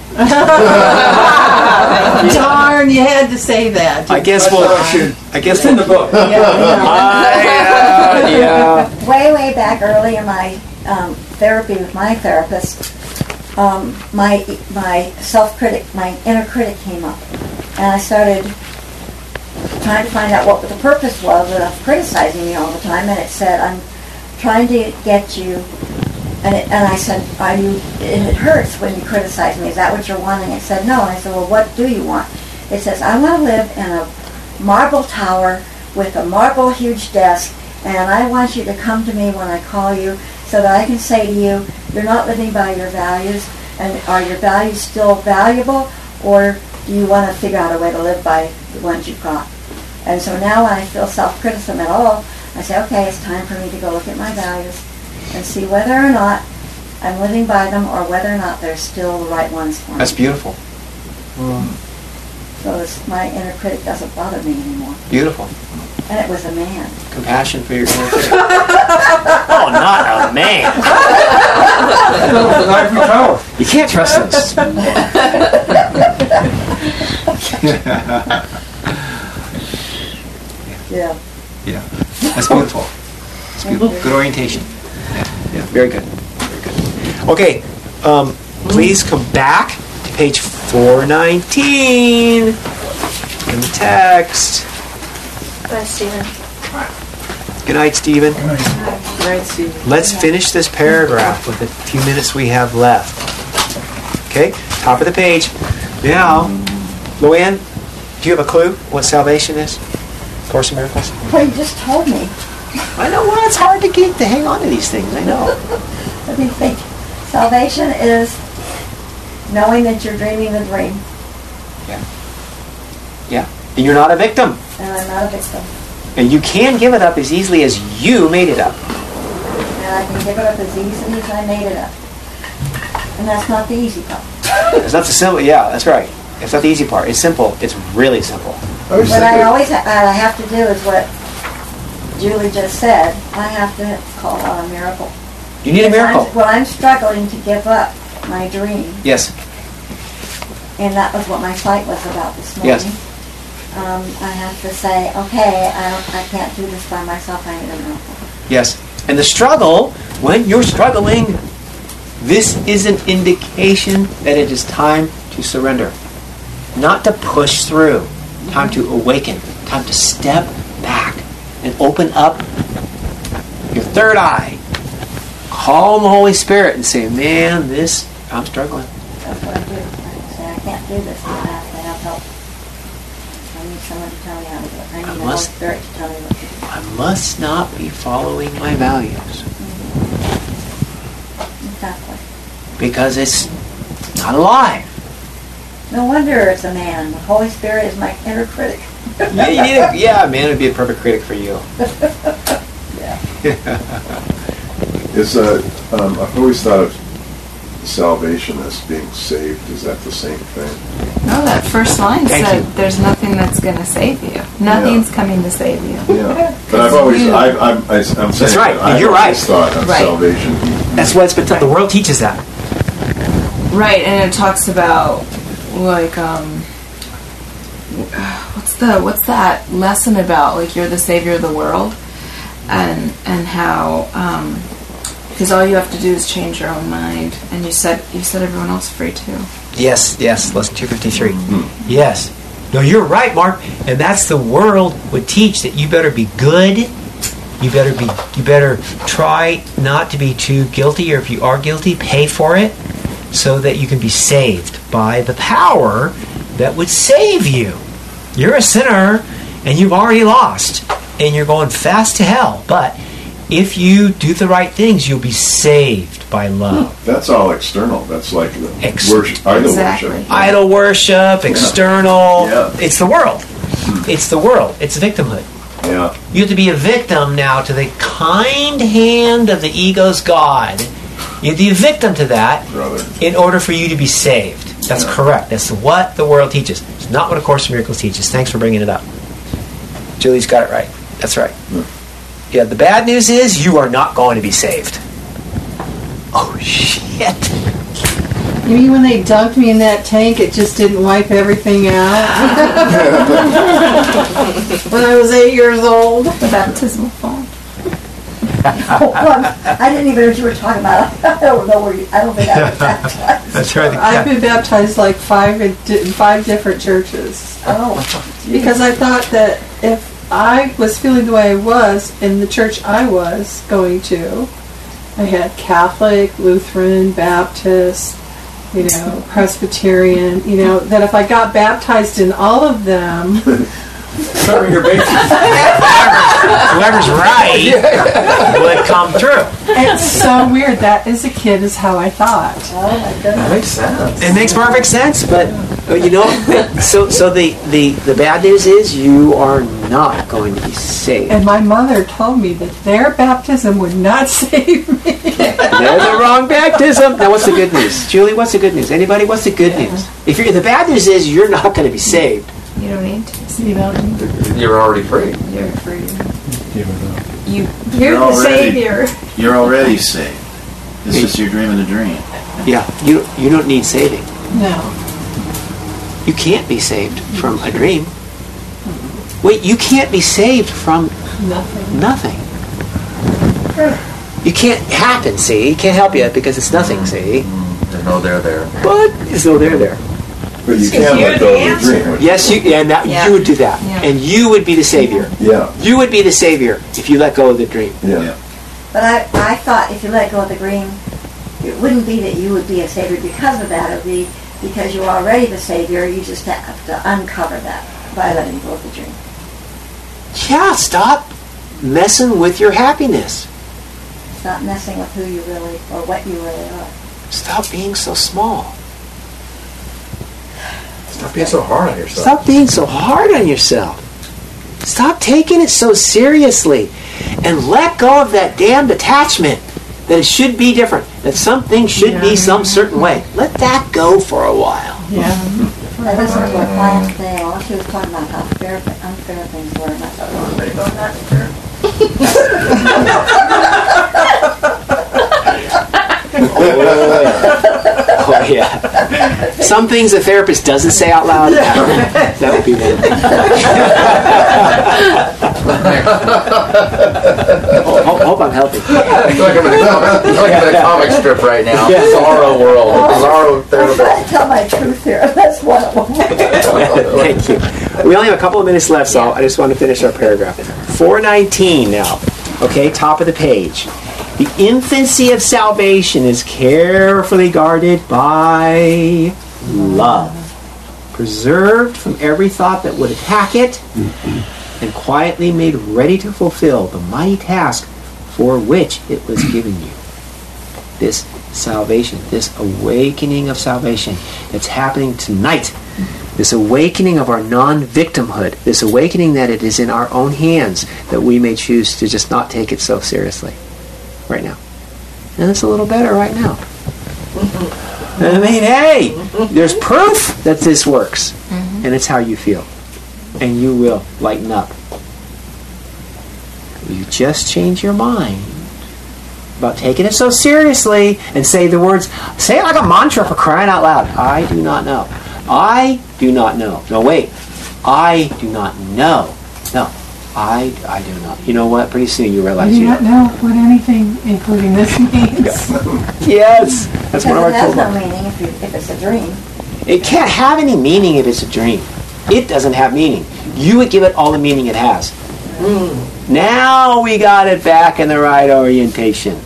Darn, you had to say that. I guess That's we'll. what I should- I guess It's in the book. Yeah, I, uh, yeah. Way, way back early in my um, therapy with my therapist, um, my my self-critic, my inner critic came up, and I started trying to find out what the purpose was of criticizing me all the time. And it said, "I'm trying to get you." And, it, and I said, "Are you? It hurts when you criticize me. Is that what you're wanting?" It said, "No." And I said, "Well, what do you want?" It says, "I want to live in a marble tower with a marble huge desk, and I want you to come to me when I call you so that I can say to you, you're not living by your values, and are your values still valuable, or do you want to figure out a way to live by the ones you've got?" And so now when I feel self-criticism at all, I say, okay, it's time for me to go look at my values and see whether or not I'm living by them or whether or not they're still the right ones for me. That's beautiful. So this, my inner critic doesn't bother me anymore. Beautiful. And it was a man. Compassion for your inner critic. Oh, not a man. An ivory tower. You can't trust this. Yeah. Yeah. That's beautiful. That's beautiful. Good orientation. Yeah. Yeah. Very good. Very good. Okay. Um, please come back to page four nineteen in the text. Bye, Stephen. Good night, Stephen. Right, Steve. Let's finish this paragraph with the few minutes we have left. Okay, top of the page. Now, Luann, do you have a clue what salvation is? Course in Miracles? Well, you just told me. I know, well, it's hard to get to hang on to these things, I know. Let me think. Salvation is knowing that you're dreaming the dream, Yeah. And you're not a victim. and I'm not a victim. And you can give it up as easily as you made it up. And I can give it up as easily as I made it up. And that's not the easy part. It's not the simple, yeah, that's right. It's not the easy part. It's simple. It's really simple. I was What I thinking- always ha- I have to do is what Julie just said. I have to call on a miracle. You need a Because miracle. I'm, well, I'm struggling to give up my dream, Yes. and that was what my fight was about this Yes. morning. Um, I have to say, okay, I, don't, I can't do this by myself. I need a miracle. Yes. And the struggle, when you're struggling, this is an indication that it is time to surrender. Not to push through. Time to awaken. Time to step back and open up your third eye. Call on the Holy Spirit and say, man, this, I'm struggling. That's what I do. I say, I can't do this. I have to have help. I need someone to tell me how to do it. I need I the Holy must- Spirit to tell me what to do. I must not be following my values Exactly. because it's not alive. No wonder it's a man. The Holy Spirit is my inner critic. Yeah, you need a, yeah, man would be a perfect critic for you. Is uh, um, I've always thought of salvation as being saved. Is that the same thing? No, that first line Thank said you. there's nothing that's going to save you. Nothing's coming to save you. Yeah. But I've always, you- I, I'm, I, I'm saying right. that I've You're always right. thought of Right. salvation. That's what it's been taught. The world teaches that. Right, and it talks about like um what's the what's that lesson about? Like you're the savior of the world, and and how um because all you have to do is change your own mind, and you set you set everyone else free too. Yes, yes. Lesson two fifty-three. Yes. No, you're right, Mark. And that's the world would teach that you better be good You better be. You better try not to be too guilty, or if you are guilty, pay for it, so that you can be saved by the power that would save you. You're a sinner, and you've already lost, and you're going fast to hell. But if you do the right things, you'll be saved by love. That's all external. That's like the Ex- worship, idol Exactly. worship. Idol worship, external. Yeah. It's the world. It's the world. It's victimhood. Yeah. You have to be a victim now to the kind hand of the ego's God. You have to be a victim to that Brother. in order for you to be saved. That's Yeah. correct. That's what the world teaches. It's not what A Course in Miracles teaches. Thanks for bringing it up. Julie's got it right. That's right. Yeah, the bad news is you are not going to be saved. Oh, shit. You mean when they dunked me in that tank, it just didn't wipe everything out? When I was eight years old? The baptismal font. Oh, well, I didn't even know what you were talking about. I don't know where you, I don't think I was baptized. That's right. I've been baptized like five in di- in five different churches. Oh, Because I thought that if I was feeling the way I was in the church I was going to, I had Catholic, Lutheran, Baptist, you know, Presbyterian, you know, that if I got baptized in all of them, Covering your bases. Whoever's right would come through. it's so weird. That as a kid is how I thought. oh my goodness. That makes sense. It makes perfect sense, but uh, you know, so so the, the, the bad news is you are not going to be saved. And my mother told me that their baptism would not save me. They're the wrong baptism. Now, what's the good news, Julie? What's the good news? Anybody? What's the good news? If you're the bad news is you're not going to be saved. You don't need to. You know, You're already free. You're free. Give it up. You, You're you're the already- savior. You're already saved. It's just you're dreaming a dream. Yeah, you you don't need saving. no. You can't be saved from a dream. Wait, you can't be saved from Nothing. nothing. You can't happen, see? You can't help you because it's nothing, see? There's no there there. But it's still there there. But you can you're let the go of answer. your dream. Yes, you and that, Yeah. you would do that. Yeah. And you would be the savior. Yeah. You would be the savior if you let go of the dream. Yeah. But I, I thought if you let go of the dream, it wouldn't be that you would be a savior because of that. It would be because you're already the savior. You just have to uncover that by letting go of the dream. Yeah, stop messing with your happiness. Stop messing with who you really, or what you really are. Stop being so small. Stop being so hard on yourself. Stop being so hard on yourself. Stop taking it so seriously. And let go of that damned attachment that it should be different, that something should Yeah. be some certain way. Let that go for a while. Yeah. I listened to a client today, all she was talking about how fair, unfair things were, and I thought, oh, there you go, that's fair. Oh, yeah. Some things a therapist doesn't say out loud. That would be one. Oh, hope, hope I'm healthy. I feel like I'm in a comic, I feel like I'm in a comic strip right now. Yeah. Sorrow world. Sorrow I'm therapy. trying to tell my truth here, that's one of them. Thank you. We only have a couple of minutes left, so I just want to finish our paragraph. four nineteen now. Okay, top of the page. The infancy of salvation is carefully guarded by love, preserved from every thought that would attack it, and quietly made ready to fulfill the mighty task for which it was given you. This salvation, this awakening of salvation that's happening tonight, this awakening of our non-victimhood, this awakening that it is in our own hands, that we may choose to just not take it so seriously right now. And it's a little better right now. I mean, hey, there's proof that this works. And it's how you feel. And you will lighten up. You just change your mind about taking it so seriously and say the words, say it like a mantra, for crying out loud. I do not know. I do not know. No, wait. I do not know. No. I, I do not. You know what? Pretty soon you I realize do you not know what anything, including this, means. Yes. That's one of our Because it has no toolbox. meaning if, you, if it's a dream. It can't have any meaning if it's a dream. It doesn't have meaning. You would give it all the meaning it has. Mm. Now we got it back in the right orientation.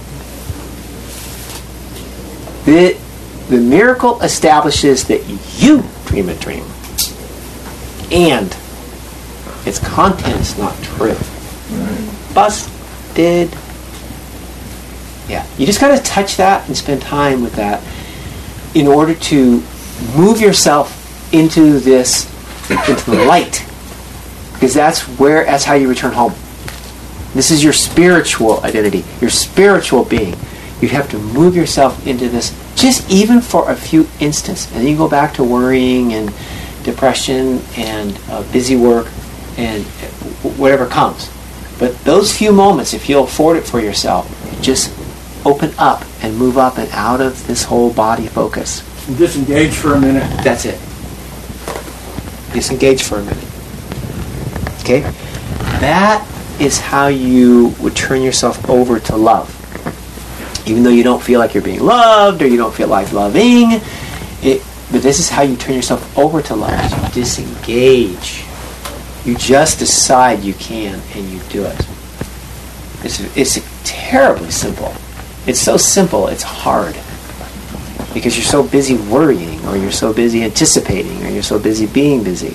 The, the miracle establishes that you dream a dream. And its content is not true. Right. Busted. Yeah, you just got to touch that and spend time with that in order to move yourself into this, into the light. Because that's where, that's how you return home. This is your spiritual identity, your spiritual being. You have to move yourself into this, just even for a few instants. And then you go back to worrying and depression and uh, busy work and whatever comes. But those few moments, if you'll afford it for yourself, just open up and move up and out of this whole body focus. And disengage for a minute. That's it. Disengage for a minute. Okay? That is how you would turn yourself over to love. Even though you don't feel like you're being loved or you don't feel like loving, it, but this is how you turn yourself over to love. You disengage. You just decide you can and you do it. It's, it's terribly simple. It's so simple, it's hard. Because you're so busy worrying, or you're so busy anticipating, or you're so busy being busy.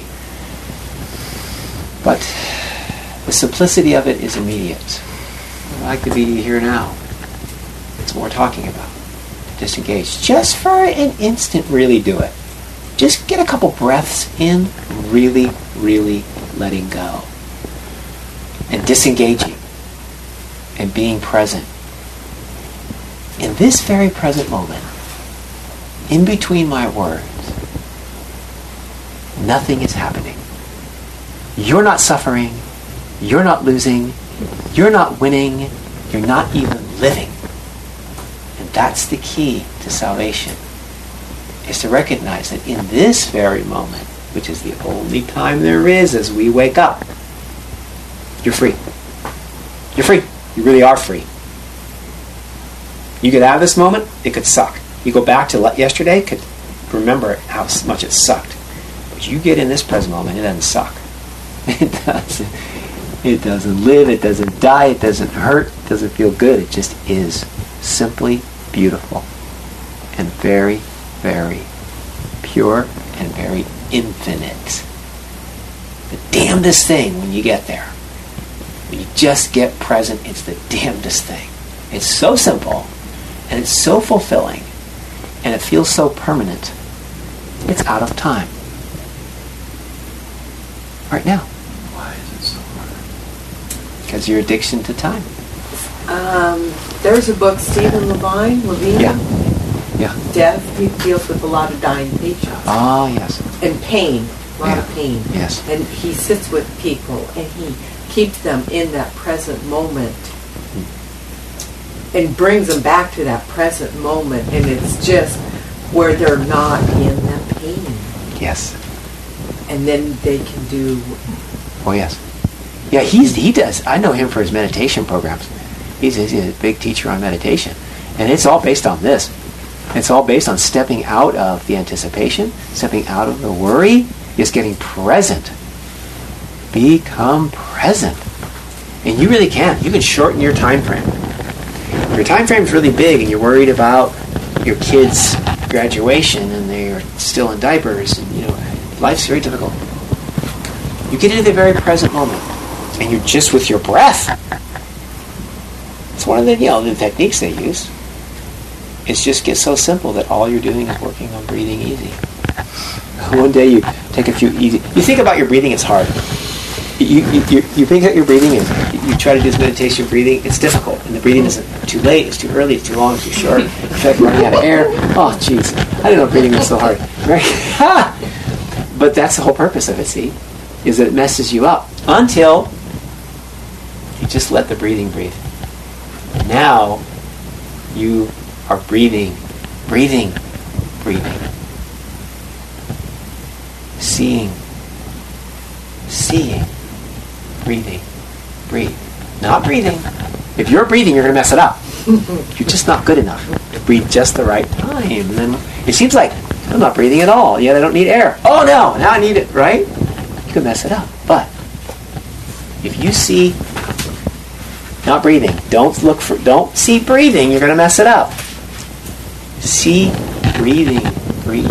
But the simplicity of it is immediate. I'd like to be here now. It's what we're talking about. Disengage. Just for an instant, really do it. Just get a couple breaths in, really, really letting go. And disengaging. And being present. In this very present moment, in between my words, nothing is happening. You're not suffering. You're not losing. You're not winning. You're not even living. And that's the key to salvation, is to recognize that in this very moment, which is the only time there is as we wake up, you're free. You're free. You really are free. You get out of this moment, it could suck. You go back to yesterday, could remember how much it sucked. But you get in this present moment, it doesn't suck. It doesn't. It doesn't live, it doesn't die, it doesn't hurt, it doesn't feel good. It just is simply beautiful and very, very pure and very infinite. The damnedest thing when you get there, when you just get present, it's the damnedest thing. It's so simple, and it's so fulfilling, and it feels so permanent. It's out of time. Right now. Why is it so hard? Because your addiction to time. Um, there's a book, Stephen Levine, Levine. Yeah. Yeah. Death. He deals with a lot of dying patients. Ah, yes. And pain. A lot Yeah. of pain. Yes. And he sits with people and he keeps them in that present moment and brings them back to that present moment, and it's just where they're not in that pain. Yes. And then they can do. Oh, yes. Yeah, he's he does. I know him for his meditation programs. He's, he's a big teacher on meditation. And it's all based on this. It's all based on stepping out of the anticipation, stepping out of the worry, just getting present. Become present. And you really can. You can shorten your time frame. If your time frame is really big and you're worried about your kids' graduation and they're still in diapers, and you know, life's very difficult. You get into the very present moment and you're just with your breath. It's one of the, you know, the techniques they use. It just gets so simple that all you're doing is working on breathing easy. One day you take a few easy. You think about your breathing, it's hard. You you, you, you think that your breathing is, you try to do this meditation breathing, it's difficult. And the breathing isn't too late, it's too early, it's too long, it's too short. You feel like running out of air. Oh, jeez. I didn't know breathing was so hard. Right? But that's the whole purpose of it, see? Is that it messes you up. Until you just let the breathing breathe. Now you are breathing, breathing, breathing. Seeing, seeing, breathing, breathe. Not breathing. If you're breathing, you're going to mess it up. You're just not good enough to breathe just the right time. And then it seems like I'm not breathing at all, yet I don't need air. Oh no, now I need it, right? You can mess it up. But If you see, not breathing, don't look for, don't see breathing, you're going to mess it up. See breathing, breathe.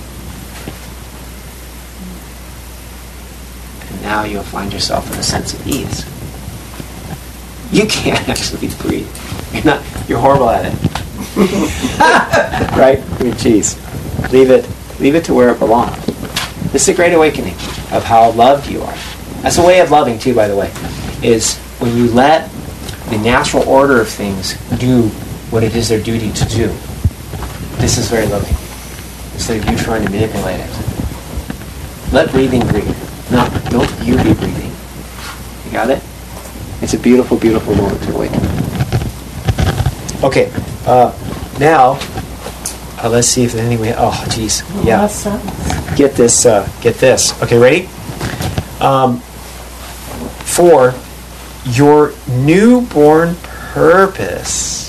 And now you'll find yourself in a sense of ease. You can't actually breathe. You're not, you're horrible at it. Right? I mean, geez. Leave it, leave it to where it belongs. This is a great awakening of how loved you are. That's a way of loving too, by the way, is when you let the natural order of things do what it is their duty to do. This is very loving. Instead of you trying to manipulate it. Let breathing breathe. No, don't you be breathing. You got it? It's a beautiful, beautiful moment to awaken. Okay, uh, now, uh, let's see if there's any way, oh, geez, yeah. Get this, uh, get this. Okay, ready? Um, for your newborn purpose,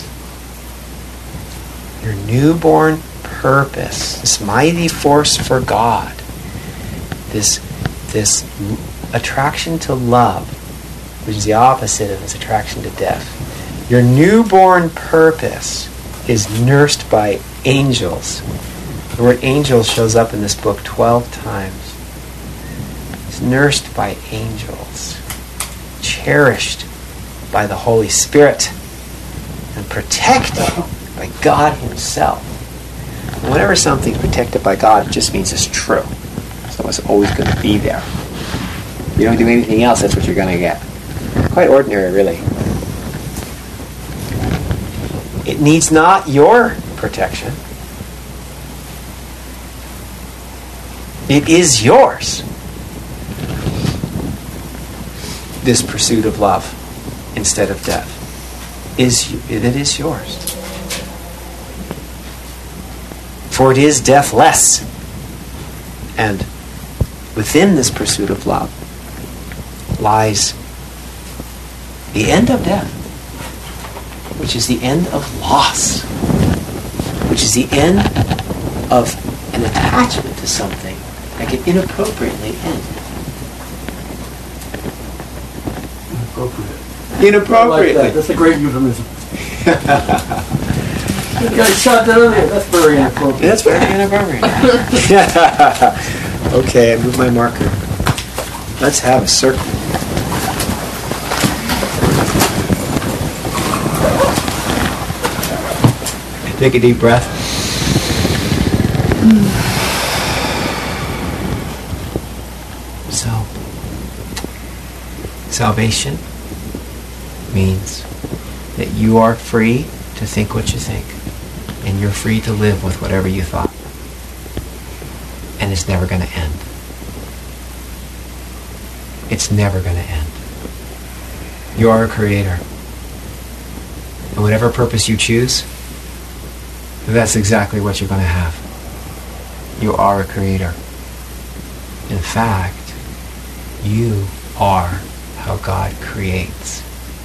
your newborn purpose, this mighty force for God, this, this attraction to love, which is the opposite of this attraction to death. Your newborn purpose is nursed by angels. The word angel shows up in this book twelve times. It's nursed by angels, cherished by the Holy Spirit, and protected by God Himself. And whenever something's protected by God, it just means it's true. So it's always going to be there. You don't do anything else, that's what you're going to get. Quite ordinary, really. It needs not your protection. It is yours. This pursuit of love instead of death is it is yours. For it is deathless. And within this pursuit of love lies the end of death, which is the end of loss, which is the end of an attachment to something that can inappropriately end. Inappropriate. Inappropriately. I like that. That's a great euphemism. You guys shot that earlier. That's very inappropriate. That's very inappropriate. Okay, I move my marker. Let's have a circle. Take a deep breath. So, salvation means that you are free to think what you think, and you're free to live with whatever you thought. And it's never going to end. It's never going to end. You are a creator. And whatever purpose you choose, that's exactly what you're going to have. You are a creator. In fact, you are how God creates.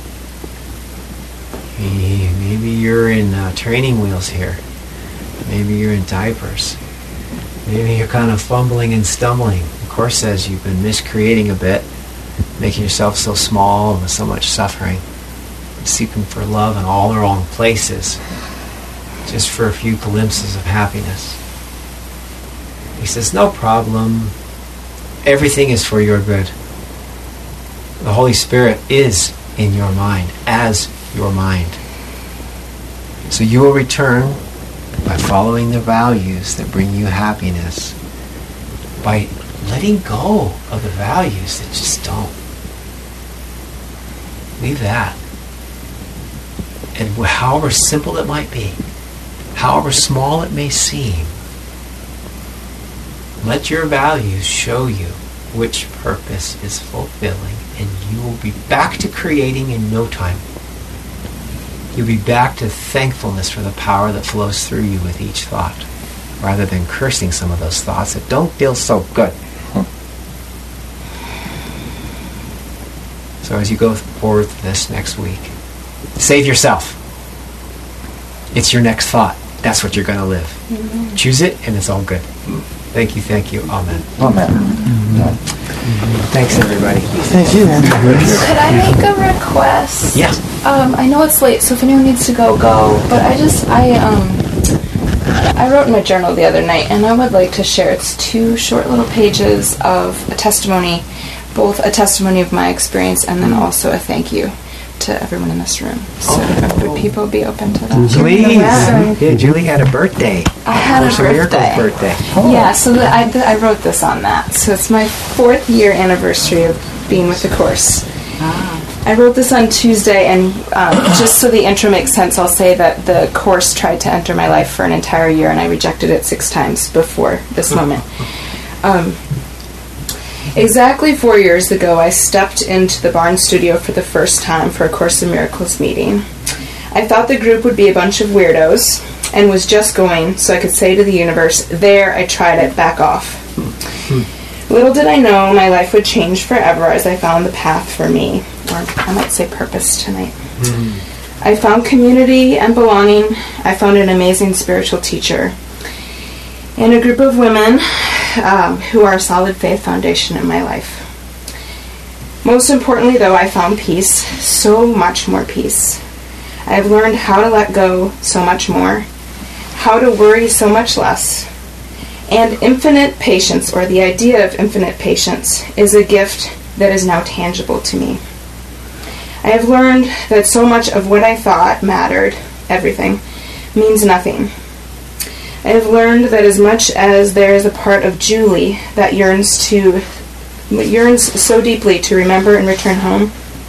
Maybe you're in uh, training wheels here. Maybe you're in diapers. Maybe you're kind of fumbling and stumbling. The Course says you've been miscreating a bit, making yourself so small and with so much suffering, seeking for love in all the wrong places, just for a few glimpses of happiness. He says, no problem. Everything is for your good. The Holy Spirit is in your mind, as your mind. So you will return by following the values that bring you happiness, by letting go of the values that just don't. Leave that. And however simple it might be, however small it may seem, let your values show you which purpose is fulfilling, and you will be back to creating in no time. You'll be back to thankfulness for the power that flows through you with each thought, rather than cursing some of those thoughts that don't feel so good. So as you go forward this next week, save yourself. It's your next thought. That's what you're going to live. Mm-hmm. Choose it, and it's all good. Thank you, thank you. Amen. Amen. Thanks, everybody. Thank you. Could I make a request? Yeah. Um, I know it's late, so if anyone needs to go, go. But I just, I, um, I wrote in my journal the other night, and I would like to share. It's two short little pages of a testimony, both a testimony of my experience and then also a thank you to everyone in this room. So would people be open to that? Please. Yeah. Yeah, Julie had a birthday. I had a Course of Miracles birthday. birthday. Yeah, so the, I, the, I wrote this on that. So it's my fourth year anniversary of being with the course. I wrote this on Tuesday, and um, just so the intro makes sense, I'll say that the course tried to enter my life for an entire year, and I rejected it six times before this moment. Um, exactly four years ago, I stepped into the Barn Studio for the first time for a Course in Miracles meeting. I thought the group would be a bunch of weirdos, and was just going so I could say to the universe, there, I tried it, back off. Little did I know my life would change forever as I found the path for me, or I might say purpose tonight. Mm. I found community and belonging. I found an amazing spiritual teacher and a group of women um, who are a solid faith foundation in my life. Most importantly, though, I found peace, so much more peace. I have learned how to let go so much more, how to worry so much less. And infinite patience, or the idea of infinite patience, is a gift that is now tangible to me. I have learned that so much of what I thought mattered, everything, means nothing. I have learned that as much as there is a part of Julie that yearns to, yearns so deeply to remember and return home,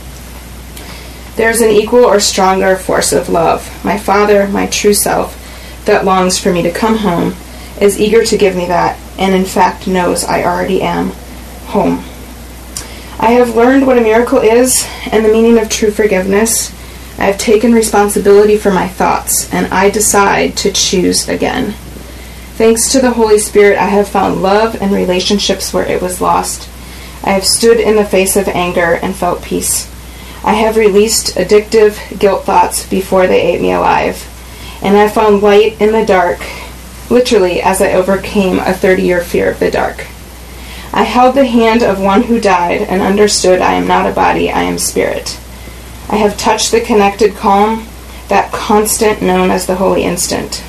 there is an equal or stronger force of love, my Father, my true self, that longs for me to come home, is eager to give me that, and in fact knows I already am home. I have learned what a miracle is and the meaning of true forgiveness. I have taken responsibility for my thoughts, and I decide to choose again. Thanks to the Holy Spirit, I have found love and relationships where it was lost. I have stood in the face of anger and felt peace. I have released addictive guilt thoughts before they ate me alive, and I found light in the dark, literally, as I overcame a thirty-year fear of the dark. I held the hand of one who died and understood I am not a body, I am spirit. I have touched the connected calm, that constant known as the holy instant.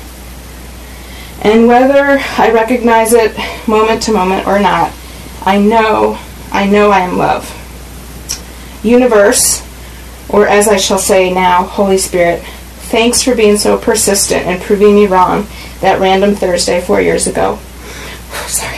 And whether I recognize it moment to moment or not, I know, I know I am love. Universe, or as I shall say now, Holy Spirit, thanks for being so persistent and proving me wrong that random Thursday four years ago. Sorry.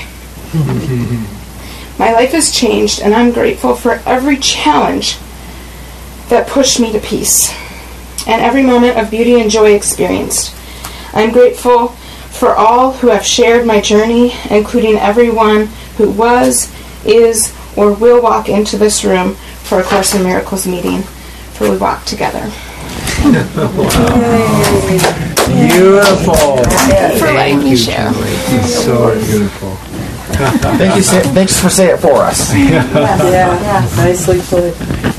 My life has changed, and I'm grateful for every challenge that pushed me to peace, and every moment of beauty and joy experienced. I'm grateful for all who have shared my journey, including everyone who was, is, or will walk into this room for a Course in Miracles meeting, for we walk together. Beautiful. Thank you for letting me share. So beautiful. Thank you. Thanks for saying it for us. Yeah, yeah, nicely put.